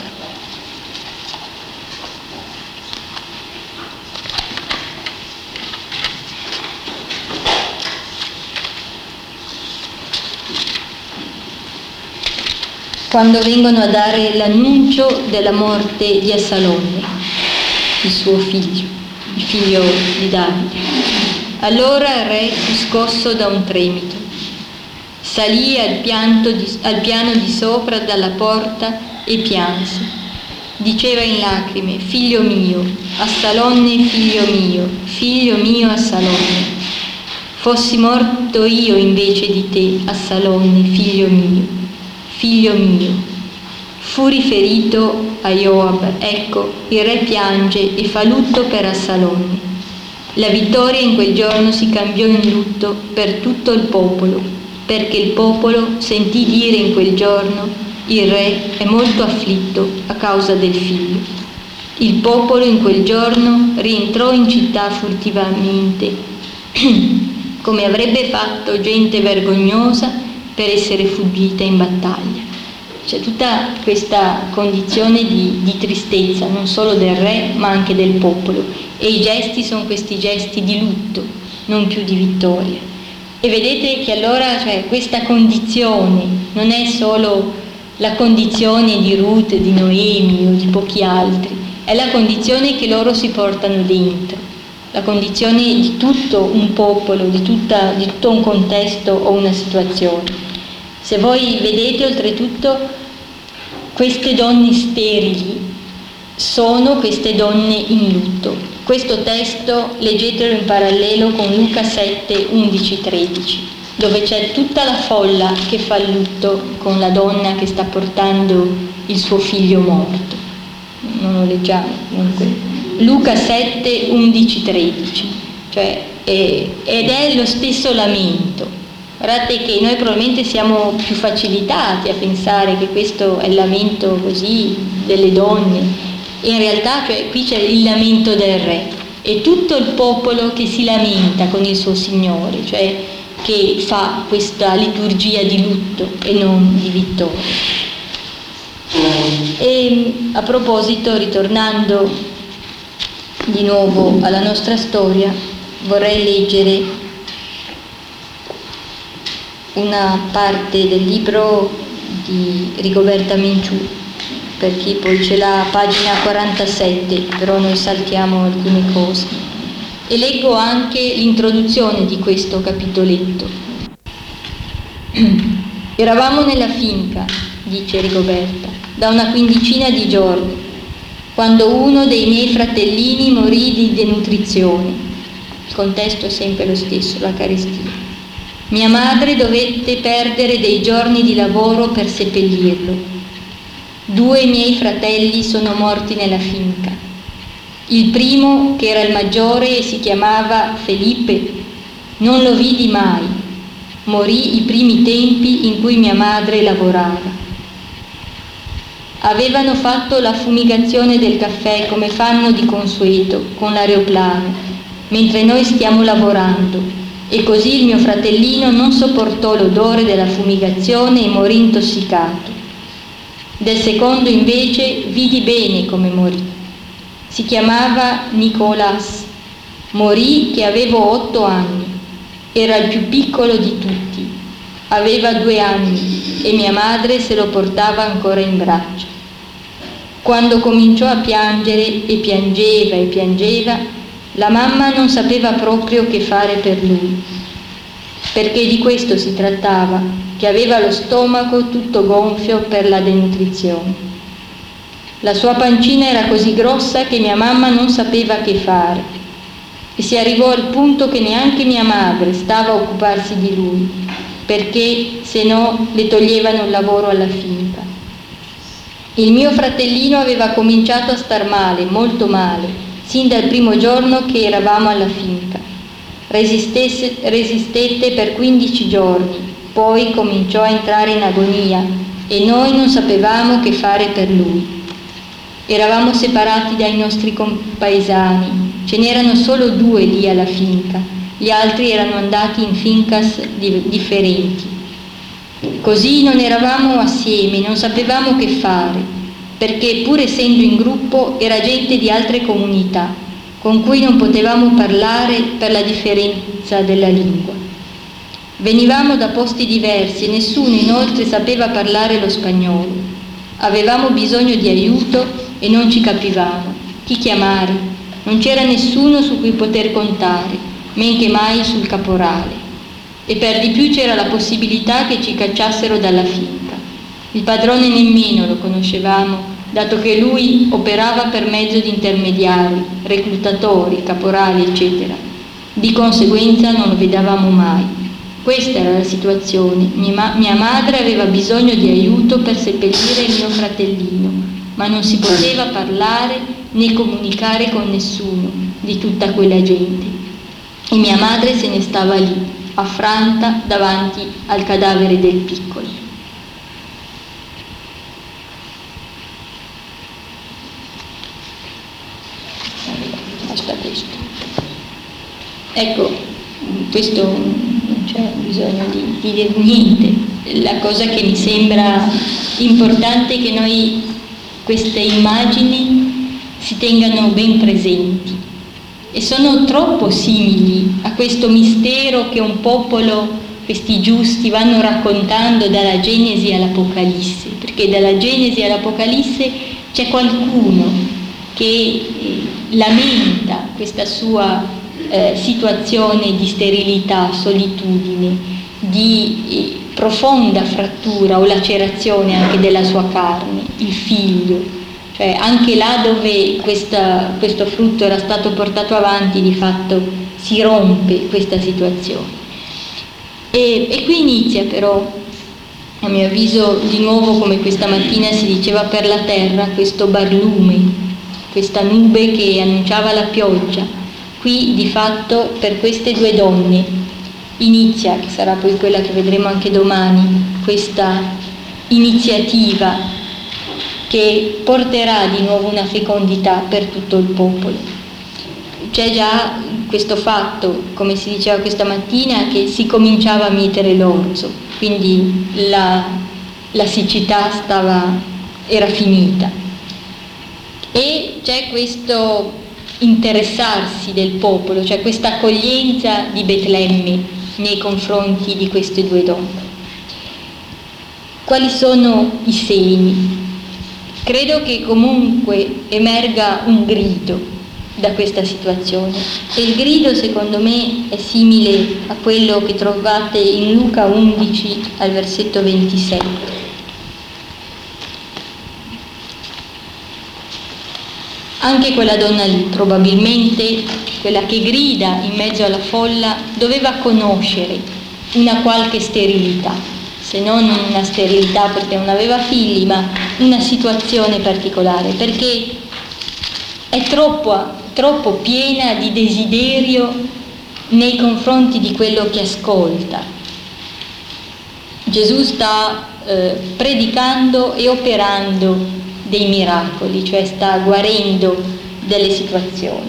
Quando vengono a dare l'annuncio della morte di Assalonne, il suo figlio, il figlio di Davide. Allora il re fu scosso da un tremito, salì al, pianto di, al piano di sopra dalla porta e pianse. Diceva in lacrime: figlio mio, Assalonne, figlio mio, figlio mio Assalonne. Fossi morto io invece di te, Assalonne, figlio mio, figlio mio. Fu riferito a Joab: ecco, il re piange e fa lutto per Assalonne. La vittoria in quel giorno si cambiò in lutto per tutto il popolo, perché il popolo sentì dire in quel giorno: il re è molto afflitto a causa del figlio. Il popolo in quel giorno rientrò in città furtivamente, come avrebbe fatto gente vergognosa per essere fuggita in battaglia. C'è tutta questa condizione di, di tristezza, non solo del re, ma anche del popolo. E i gesti sono questi gesti di lutto, non più di vittoria. E vedete che allora, cioè, questa condizione non è solo la condizione di Ruth, di Noemi o di pochi altri, è la condizione che loro si portano dentro, la condizione di tutto un popolo, di, tutta, di tutto un contesto o una situazione. Se voi vedete, oltretutto, queste donne sterili sono queste donne in lutto. Questo testo leggetelo in parallelo con Luca sette, undici, tredici, dove c'è tutta la folla che fa il lutto con la donna che sta portando il suo figlio morto. Non lo leggiamo, comunque. Luca sette, undici, tredici, cioè, è, ed è lo stesso lamento. Guardate che noi probabilmente siamo più facilitati a pensare che questo è il lamento così delle donne. In realtà, cioè, qui c'è il lamento del re e tutto il popolo che si lamenta con il suo Signore, cioè che fa questa liturgia di lutto e non di vittoria. E a proposito, ritornando di nuovo alla nostra storia, vorrei leggere una parte del libro di Rigoberta Menchú, per chi poi ce l'ha, pagina quarantasette, però noi saltiamo alcune cose. E leggo anche l'introduzione di questo capitoletto. Eravamo nella finca, dice Rigoberta, da una quindicina di giorni, quando uno dei miei fratellini morì di denutrizione. Il contesto è sempre lo stesso, la carestia. Mia madre dovette perdere dei giorni di lavoro per seppellirlo. Due miei fratelli sono morti nella finca. Il primo, che era il maggiore e si chiamava Felipe, non lo vidi mai. Morì i primi tempi in cui mia madre lavorava. Avevano fatto la fumigazione del caffè come fanno di consueto con l'aeroplano, mentre noi stiamo lavorando, e così il mio fratellino non sopportò l'odore della fumigazione e morì intossicato. Del secondo invece vidi bene come morì. Si chiamava Nicolás. Morì che avevo otto anni. Era il più piccolo di tutti. Aveva due anni e mia madre se lo portava ancora in braccio. Quando cominciò a piangere e piangeva e piangeva, la mamma non sapeva proprio che fare per lui, perché di questo si trattava, che aveva lo stomaco tutto gonfio per la denutrizione. La sua pancina era così grossa che mia mamma non sapeva che fare, e si arrivò al punto che neanche mia madre stava a occuparsi di lui, perché se no le toglievano il lavoro alla finca. Il mio fratellino aveva cominciato a star male, molto male, sin dal primo giorno che eravamo alla finca. Resistesse, resistette per quindici giorni, poi cominciò a entrare in agonia e noi non sapevamo che fare per lui. Eravamo separati dai nostri compaesani, ce n'erano solo due lì alla finca, gli altri erano andati in fincas di, differenti. Così non eravamo assieme, non sapevamo che fare, perché pur essendo in gruppo era gente di altre comunità, con cui non potevamo parlare per la differenza della lingua. Venivamo da posti diversi e nessuno inoltre sapeva parlare lo spagnolo. Avevamo bisogno di aiuto e non ci capivamo. Chi chiamare? Non c'era nessuno su cui poter contare, men che mai sul caporale. E per di più c'era la possibilità che ci cacciassero dalla finca. Il padrone nemmeno lo conoscevamo, dato che lui operava per mezzo di intermediari, reclutatori, caporali, eccetera. Di conseguenza non lo vedevamo mai. Questa era la situazione. Mia, ma- mia madre aveva bisogno di aiuto per seppellire il mio fratellino, ma non si poteva parlare né comunicare con nessuno di tutta quella gente. E mia madre se ne stava lì, affranta davanti al cadavere del piccolo. Basta questo. Ecco, questo non c'è bisogno di, di dire niente. La cosa che mi sembra importante è che noi queste immagini si tengano ben presenti. E sono troppo simili a questo mistero che un popolo, questi giusti, vanno raccontando dalla Genesi all'Apocalisse, perché dalla Genesi all'Apocalisse c'è qualcuno che eh, lamenta questa sua eh, situazione di sterilità, solitudine, di eh, profonda frattura o lacerazione anche della sua carne, il figlio. Cioè anche là dove questa, questo frutto era stato portato avanti, di fatto si rompe questa situazione. E, e qui inizia però, a mio avviso, di nuovo come questa mattina si diceva per la terra, questo barlume, questa nube che annunciava la pioggia. Qui di fatto per queste due donne inizia, che sarà poi quella che vedremo anche domani, questa iniziativa che porterà di nuovo una fecondità per tutto il popolo. C'è già questo fatto, come si diceva questa mattina, che si cominciava a mietere l'orzo, quindi la, la siccità stava era finita. E c'è questo interessarsi del popolo, cioè questa accoglienza di Betlemme nei confronti di queste due donne. Quali sono i segni? Credo che comunque emerga un grido da questa situazione, e il grido secondo me è simile a quello che trovate in Luca undici al versetto ventisette. Anche quella donna lì, probabilmente quella che grida in mezzo alla folla, doveva conoscere una qualche sterilità, se non una sterilità perché non aveva figli, ma una situazione particolare, perché è troppo, troppo piena di desiderio nei confronti di quello che ascolta. Gesù sta eh, predicando e operando dei miracoli, cioè sta guarendo delle situazioni.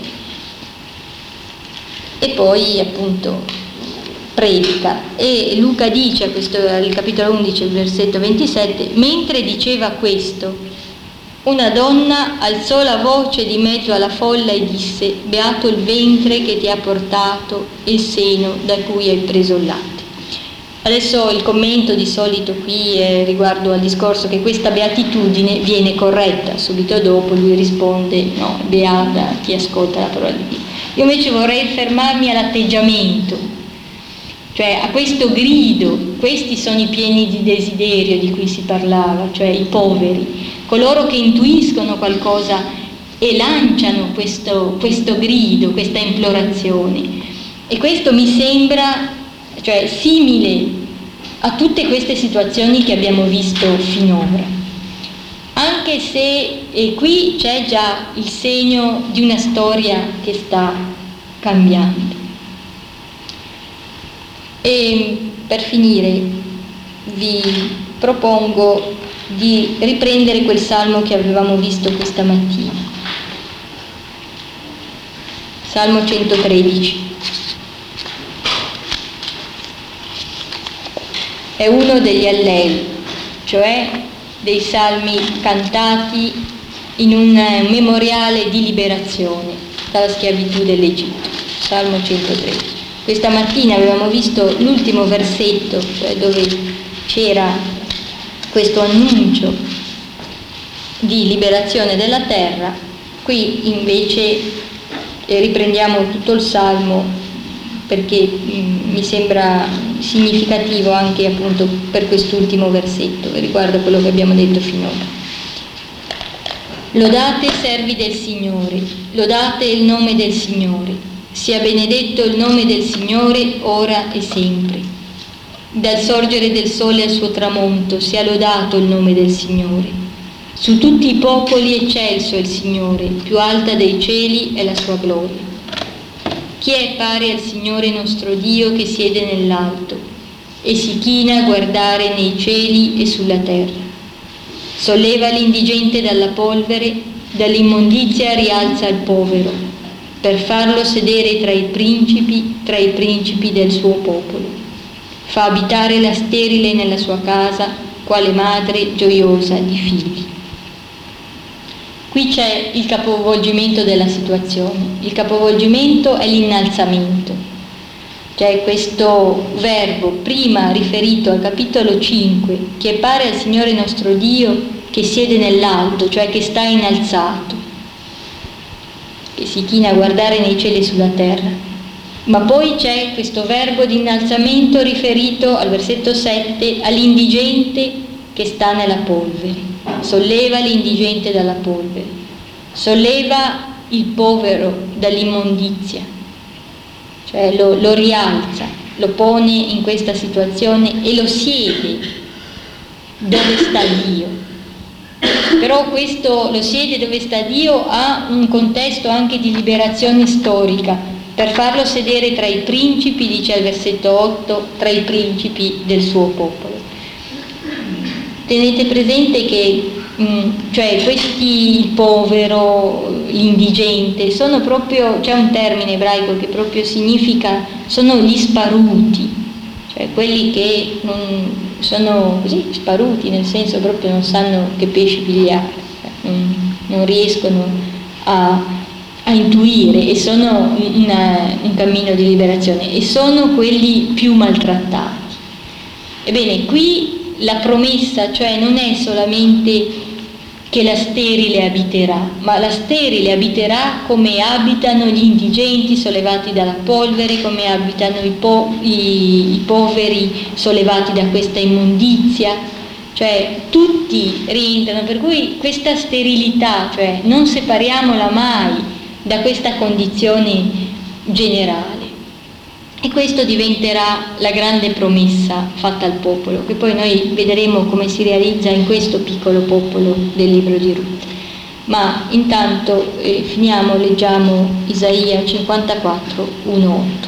E poi appunto predica, e Luca dice a questo, al capitolo undici, il versetto ventisette: mentre diceva questo, una donna alzò la voce di mezzo alla folla e disse: beato il ventre che ti ha portato e il seno da cui hai preso il latte. Adesso il commento di solito qui è riguardo al discorso che questa beatitudine viene corretta, subito dopo lui risponde: no, beata chi ascolta la parola di Dio. Io invece vorrei fermarmi all'atteggiamento, cioè a questo grido. Questi sono i pieni di desiderio di cui si parlava, cioè i poveri, coloro che intuiscono qualcosa e lanciano questo, questo grido, questa implorazione. E questo mi sembra cioè simile a tutte queste situazioni che abbiamo visto finora, anche se e qui c'è già il segno di una storia che sta cambiando. E per finire vi propongo di riprendere quel salmo che avevamo visto questa mattina, Salmo centotredici. È uno degli allei, cioè dei salmi cantati in un memoriale di liberazione dalla schiavitù dell'Egitto, Salmo centotredici. Questa mattina avevamo visto l'ultimo versetto, cioè dove c'era questo annuncio di liberazione della terra. Qui invece riprendiamo tutto il salmo, perché mh, mi sembra significativo anche appunto per quest'ultimo versetto riguardo a quello che abbiamo detto finora. Lodate servi del Signore, lodate il nome del Signore, sia benedetto il nome del Signore ora e sempre. Dal sorgere del sole al suo tramonto sia lodato il nome del Signore. Su tutti i popoli eccelso è il Signore, più alta dei cieli è la sua gloria. Chi è pari al Signore nostro Dio che siede nell'alto e si china a guardare nei cieli e sulla terra? Solleva l'indigente dalla polvere, dall'immondizia rialza il povero, per farlo sedere tra i principi, tra i principi del suo popolo. Fa abitare la sterile nella sua casa, quale madre gioiosa di figli. Qui c'è il capovolgimento della situazione. Il capovolgimento è l'innalzamento, cioè questo verbo prima riferito al capitolo cinque, che è pare al Signore nostro Dio che siede nell'alto, cioè che sta innalzato, che si china a guardare nei cieli e sulla terra. Ma poi c'è questo verbo di innalzamento riferito al versetto sette all'indigente che sta nella polvere. Solleva l'indigente dalla polvere, solleva il povero dall'immondizia, cioè lo, lo rialza, lo pone in questa situazione e lo siede dove sta Dio. Però questo lo siede dove sta Dio ha un contesto anche di liberazione storica, per farlo sedere tra i principi, dice al versetto otto, tra i principi del suo popolo. Tenete presente che mh, cioè questi, il povero, l'indigente, sono proprio, c'è un termine ebraico che proprio significa, sono gli sparuti, cioè quelli che non sono così sparuti, nel senso proprio non sanno che pesci pigliare, cioè non, non riescono a, a intuire e sono una, un cammino di liberazione, e sono quelli più maltrattati. Ebbene, qui la promessa, cioè, non è solamente che la sterile abiterà, ma la sterile abiterà come abitano gli indigenti sollevati dalla polvere, come abitano i, po- i, i poveri sollevati da questa immondizia, cioè tutti rientrano, per cui questa sterilità, cioè non separiamola mai da questa condizione generale. E questo diventerà la grande promessa fatta al popolo, che poi noi vedremo come si realizza in questo piccolo popolo del libro di Ruth. Ma intanto eh, finiamo, leggiamo Isaia cinquantaquattro, uno otto.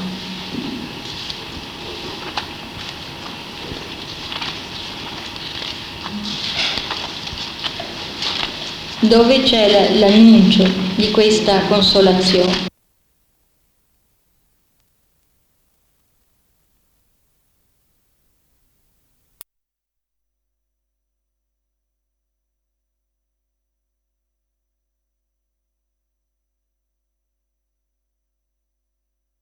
Dove c'è l'annuncio di questa consolazione.